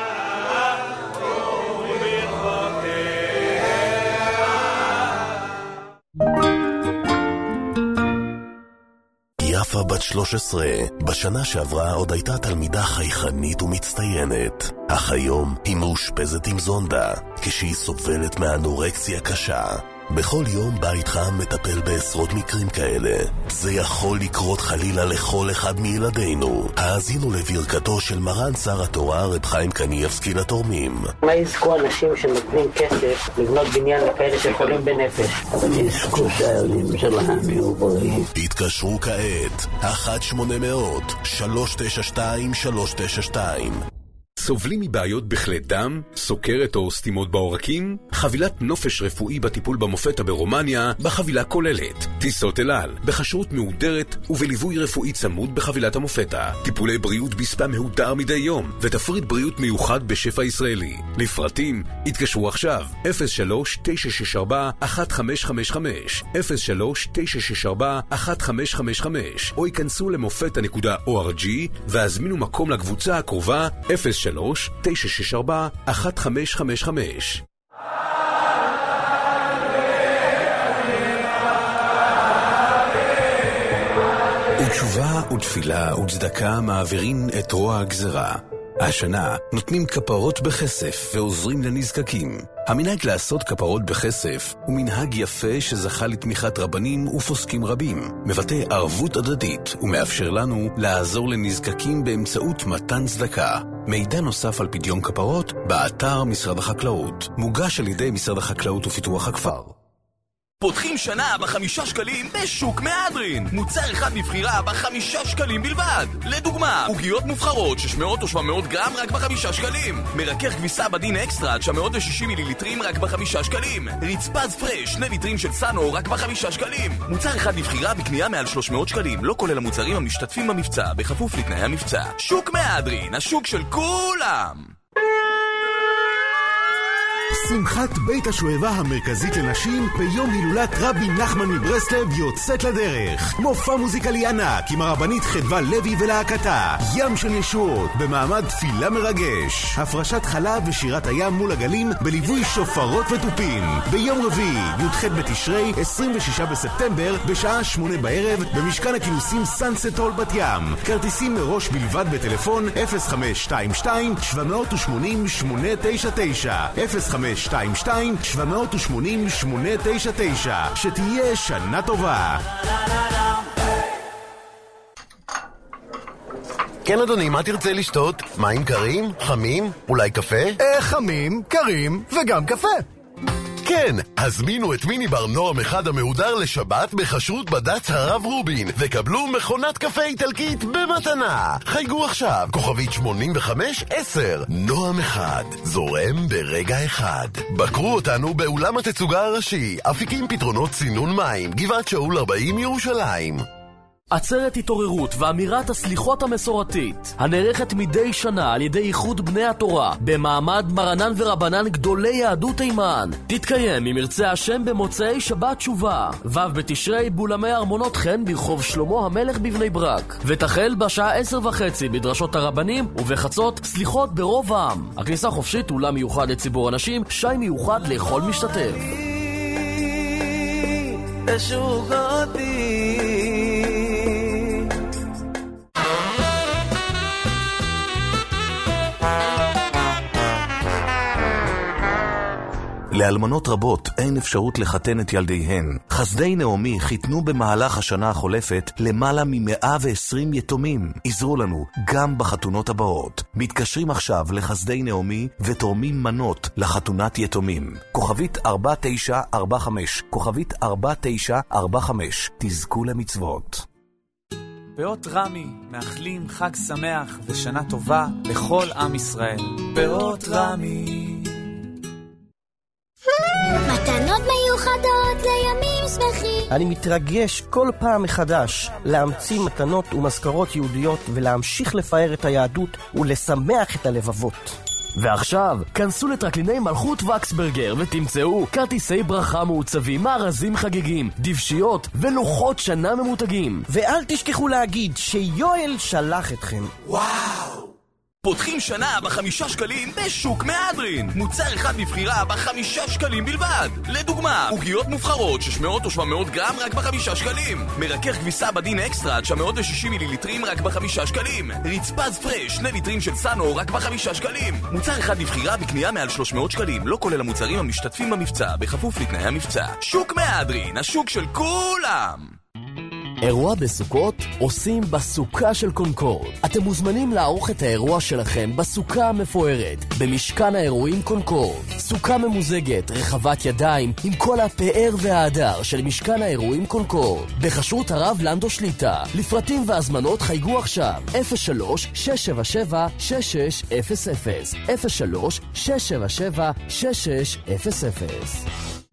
יפה בת שלוש עשרה, בשנה שעברה עוד הייתה תלמידה חייכנית ומצטיינת, אך היום היא מאושפזת עם זונדה, כשהיא סובלת מאנורקסיה קשה. בכל יום בית חם מטפל בעשרות מקרים כאלה. זה יכול לקרות חלילה לכל אחד מילדינו. האזינו לברכתו של מרן שר התורה רב חיים קניאבסקי לתורמים. מה יזכו אנשים שנותנים כסף לבנות בניין לכאלה שחולים בנפש? אבל יזכו שהילדים שלהם יהיו בריאים. התקשרו כעת אחת שמונה מאות שלוש תשע שתיים שלוש תשע שתיים. סובלים מבעיות בכלי דם, סוכרת או סתימות בעורקים? חבילת נופש רפואי בטיפול במופתה ברומניה בחבילה כוללת. טיסות אל על, בכשרות מהודרת ובליווי רפואי צמוד בחבילת המופתה. טיפולי בריאות בספה מהודר מדי יום ותפריט בריאות מיוחד בשפע ישראלי. לפרטים, התקשרו עכשיו אפס שלוש תשע שש ארבע אחת חמש חמש חמש אפס שלוש תשע שש ארבע אחת חמש חמש חמש או ייכנסו למופתה נקודה או אר ג'י והזמינו מקום לקבוצה הקרובה אפס שלוש תשע שש ארבע אחת חמש חמש חמש. ותשובה ותפילה וצדקה מעבירים את רוע הגזרה. השנה נותנים כפרות בכסף ועוזרים לנזקקים. המנהג לעשות כפרות בכסף הוא מנהג יפה שזכה לתמיכת רבנים ופוסקים רבים, מבטא ערבות הדדית ומאפשר לנו לעזור לנזקקים באמצעות מתן צדקה. מידע נוסף על פדיון כפרות באתר משרד החקלאות, מוגש על ידי משרד החקלאות ופיתוח הכפר. פותחים שנה בחמישה שקלים בשוק מהדרין. מוצר אחד בבחירה בחמישה שקלים בלבד. לדוגמה, עוגיות מובחרות שש מאות או שבע מאות גרם רק בחמישה שקלים. מרכך כביסה בדין אקסטרה תשע מאות ושישים מיליליטרים רק בחמישה שקלים. רצפז פרש שני ליטרים של סאנו רק בחמישה שקלים. מוצר אחד בבחירה בקנייה מעל שלוש מאות שקלים. לא כולל המוצרים המשתתפים במבצע, בכפוף לתנאי המבצע. שוק מהדרין, השוק של כולם. שמחת בית השואבה המרכזית לנשים ביום הילולת רבי נחמן מברסלב יוצאת לדרך. מופע מוזיקלי ענק עם הרבנית חדווה לוי ולהקתה. ים של ישועות במעמד תפילה מרגש. הפרשת חלב ושירת הים מול הגלים בליווי שופרות וטופים. ביום רביעי, י"ח בתשרי, עשרים ושישה בספטמבר, בשעה שמונה בערב, במשכן הכינוסים סאנסט הול בת ים. כרטיסים מראש בלבד בטלפון אפס חמש שתיים שתיים שבע שמונה שמונה תשע תשע אפס חמש שתיים שתיים שבע שמונה שמונה תשע תשע. שתהיה שנה טובה. כן אדוני, מה תרצה לשתות? מים קרים? חמים? אולי קפה? אה, חמים, קרים וגם קפה. כן, הזמינו את מיני בר נועם אחד המהודר לשבת בחשרות בד"ץ הרב רובין וקבלו מכונת קפה איטלקית במתנה. חייגו עכשיו, כוכבית שמונים וחמש עשר. נועם אחד, זורם ברגע אחד. בקרו אותנו באולם התצוגה הראשי, אפיקים פתרונות צינון מים, גבעת שאול ארבעים ירושלים. עצרת התעוררות ואמירת הסליחות המסורתית הנערכת מדי שנה על ידי איחוד בני התורה במעמד מרנן ורבנן גדולי יהדות תימן תתקיים אם ירצה השם במוצאי שבת תשובה ו' בתשרי באולמי ארמונות חן ברחוב שלמה המלך בבני ברק ותחל בשעה עשר וחצי בדרשות הרבנים ובחצות סליחות ברוב העם. הכניסה חופשית, אולם מיוחד לציבור אנשים, שי מיוחד לכל משתתף. לאלמנות רבות אין אפשרות לחתן את ילדיהן. חסדי נעמי חיתנו במהלך השנה החולפת למעלה מ-מאה ועשרים יתומים. עזרו לנו גם בחתונות הבאות. מתקשרים עכשיו לחסדי נעמי ותורמים מנות לחתונת יתומים. כוכבית ארבע תשע ארבע חמש, כוכבית ארבע תשע ארבע חמש. תזכו למצוות. פאות רמי מאחלים חג שמח ושנה טובה לכל עם ישראל. פאות רמי. מתנות מיוחדות לימים שמחים. אני מתרגש כל פעם מחדש להמציא מתנות ומזכרות יהודיות ולהמשיך לפאר את היהדות ולשמח את הלבבות. ועכשיו, כנסו לטרקליני מלכות וקסברגר ותמצאו כרטיסי ברכה מעוצבים, מארזים חגיגים, דבשיות ולוחות שנה ממותגים. ואל תשכחו להגיד שיואל שלח אתכם. וואו! פותחים שנה בחמישה שקלים בשוק מהדרין. מוצר אחד בבחירה בחמישה שקלים בלבד. לדוגמה, עוגיות מובחרות שש מאות או שבע מאות גרם רק בחמישה שקלים. מרכך כביסה בדין אקסטרה תשע מאות ושישים מיליליטרים רק בחמישה שקלים. רצפז פרש שני ליטרים של סאנו רק בחמישה שקלים. מוצר אחד בבחירה בקנייה מעל שלוש מאות שקלים. לא כולל המוצרים המשתתפים במבצע, בכפוף לתנאי המבצע. שוק מהדרין, השוק של כולם. אירוע בסוכות עושים בסוכה של קונקורד. אתם מוזמנים לערוך את האירוע שלכם בסוכה המפוארת במשכן האירועים קונקורד. סוכה ממוזגת, רחבת ידיים, עם כל הפאר וההדר של משכן האירועים קונקורד. בחשרות הרב לנדו שליטה. לפרטים והזמנות חייגו עכשיו אפס שלוש שש שבע שבע שש שש אפס אפס אפס שלוש שש שבע שבע שש שש אפס אפס.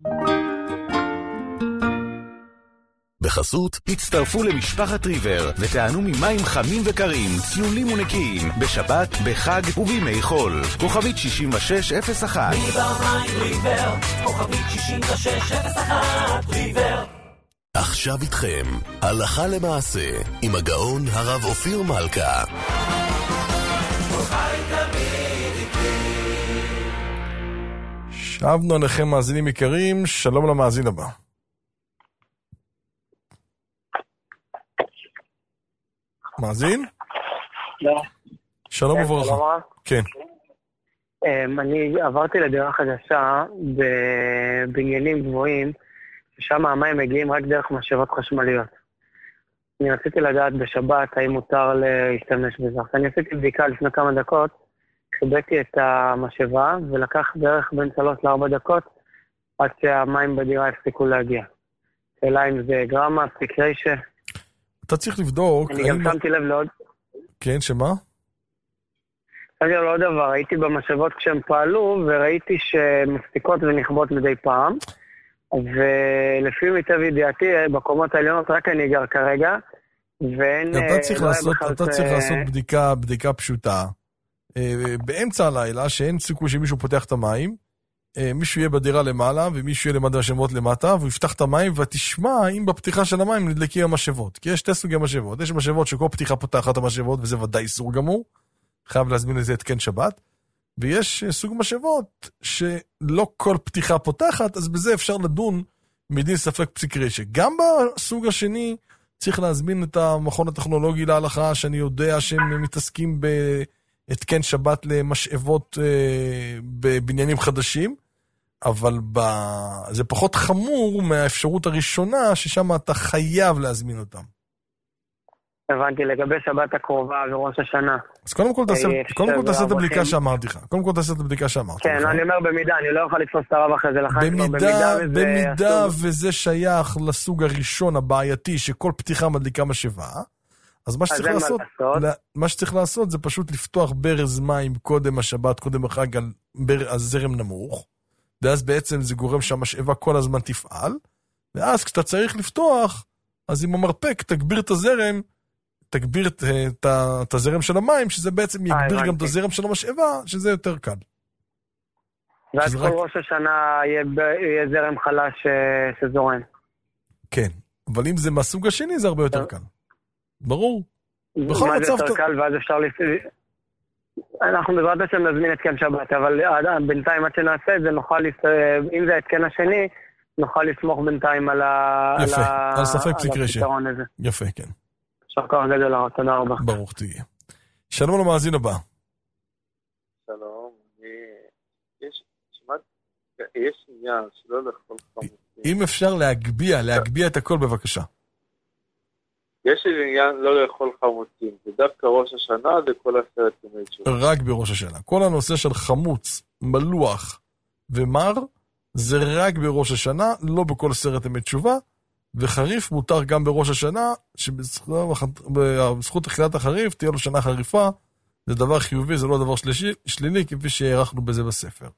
בחסות, הצטרפו למשפחת ריבר ותענו ממים חמים וקרים, ציולים ונקיים, בשבת, בחג ובימי חול. כוכבית שישים ושש אפס אחת. ריבר מים ריבר, כוכבית שישים ושש אפס אחת, ריבר. עכשיו איתכם, הלכה למעשה, עם הגאון הרב אופיר מלכה. שבנו עליכם מאזינים יקרים, שלום למאזין הבא. מאזין? לא. שלום וברכה. כן. אני עברתי לדירה חדשה בבניינים גבוהים, ששם המים מגיעים רק דרך משאבות חשמליות. אני רציתי לדעת בשבת האם מותר להשתמש בזה. אני עשיתי בדיקה לפני כמה דקות, חיבקתי את המשאבה, ולקח דרך בין שלוש לארבע דקות, עד שהמים בדירה הפסיקו להגיע. שאלה אם זה גרמה, פיקריישה. אתה צריך לבדוק... אני גם שמתי לב לעוד... כן, שמה? שמתי לב לעוד דבר, הייתי במשאבות כשהם פעלו, וראיתי שמפסיקות ונכבות מדי פעם, ולפי מיטב ידיעתי, בקומות העליונות רק אני גר כרגע, ואין... אתה צריך לעשות, אתה צריך לעשות בדיקה, בדיקה פשוטה, באמצע הלילה, שאין סיכוי שמישהו פותח את המים, מישהו יהיה בדירה למעלה, ומישהו יהיה למד המשאבות למטה, והוא יפתח את המים, ותשמע אם בפתיחה של המים נדלקים המשאבות. כי יש שתי סוגי משאבות. יש משאבות שכל פתיחה פותחת המשאבות, וזה ודאי איסור גמור. חייב להזמין לזה התקן שבת. ויש סוג משאבות שלא כל פתיחה פותחת, אז בזה אפשר לדון מדין ספק פסיק רשת. גם בסוג השני צריך להזמין את המכון הטכנולוגי להלכה, שאני יודע שהם מתעסקים בהתקן שבת למשאבות אה, בבניינים חדשים, אבל ב... זה פחות חמור מהאפשרות הראשונה, ששם אתה חייב להזמין אותם. הבנתי, לגבי שבת הקרובה וראש השנה. אז קודם כל תעשה, קודם כל תעשה את הבדיקה שאמרתי לך. קודם כל תעשה את הבדיקה שאמרתי לך. כן, אני אומר במידה, אני לא יכול לתפוס את הרב אחרי זה, לכן במידה, במידה וזה שייך לסוג הראשון הבעייתי, שכל פתיחה מדליקה משאבה, אז מה שצריך לעשות, מה שצריך לעשות זה פשוט לפתוח ברז מים קודם השבת, קודם החג על זרם נמוך, ואז בעצם זה גורם שהמשאבה כל הזמן תפעל, ואז כשאתה צריך לפתוח, אז עם המרפק תגביר את הזרם, תגביר את, את, את הזרם של המים, שזה בעצם יגביר גם את הזרם של המשאבה, שזה יותר קל. ואז כל רק... ראש השנה יהיה, יהיה זרם חלש שזורם. כן, אבל אם זה מהסוג השני, זה הרבה יותר קל. ברור. בכל מצב... מה זה יותר קל, ואז אפשר לפי... אנחנו בעזרת השם נזמין התקן שבת, אבל בינתיים עד שנעשה את זה, נוכל, אם זה התקן השני, נוכל לסמוך בינתיים על, ה... יפה, על, ה... על ספק פסיק רשת. הפתרון הזה. יפה, כן. שכח גדול, תודה רבה. ברוך תהיה. שלום למאזין הבא. שלום, יש, שמעת, יש עניין שלא לכל חמוצים. אם אפשר להגביע, להגביע את הכל בבקשה. יש עניין לא לאכול חמוצים, זה דווקא ראש השנה, זה כל עשרת ימי תשובה. רק בראש השנה. כל הנושא של חמוץ, מלוח ומר, זה רק בראש השנה, לא בכל עשרת ימי תשובה, וחריף מותר גם בראש השנה, שבזכות תחילת החריף תהיה לו שנה חריפה, זה דבר חיובי, זה לא דבר שלישי, שלילי, כפי שהערכנו בזה בספר.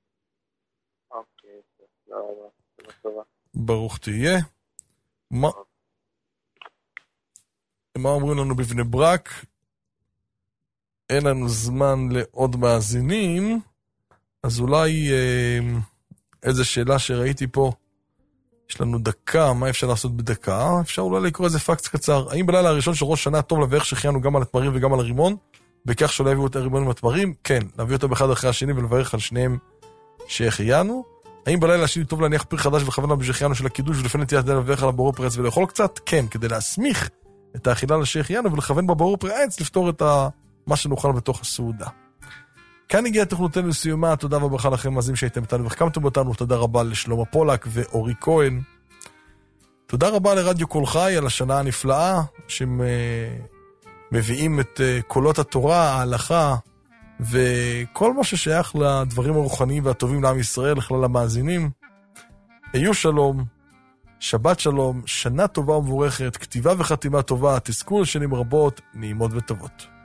אוקיי, תודה רבה. ברוך תהיה. מה... מה אומרים לנו בבני ברק? אין לנו זמן לעוד מאזינים, אז אולי אה, איזו שאלה שראיתי פה, יש לנו דקה, מה אפשר לעשות בדקה? אפשר אולי לקרוא איזה פקס קצר. האם בלילה הראשון של ראש שנה טוב להביא איך שחיינו גם על התמרים וגם על הרימון? בכך שלא הביאו את הרימון עם התמרים? כן, להביא אותם אחד אחרי השני ולברך על שניהם שהחיינו. האם בלילה השני טוב להניח פיר חדש וכוון לנו בשחיינו של הקידוש ולפני נטיית דין לברך על הבורא פרץ ולאכול קצת? כן, כדי להסמיך את האכילה לשחיינו ולכוון בבורא פרץ לפתור את ה... מה שנוכל בתוך הסעודה. כאן הגיעה תוכניתנו לסיומה, תודה וברכה לכם מאזינים שהייתם איתנו והחכמתם אותנו, תודה רבה לשלמה פולק ואורי כהן. תודה רבה לרדיו קול חי על השנה הנפלאה, שמביאים את קולות התורה, ההלכה, וכל מה ששייך לדברים הרוחניים והטובים לעם ישראל, לכלל המאזינים. היו שלום, שבת שלום, שנה טובה ומבורכת, כתיבה וחתימה טובה, תזכו לשנים רבות, נעימות וטובות.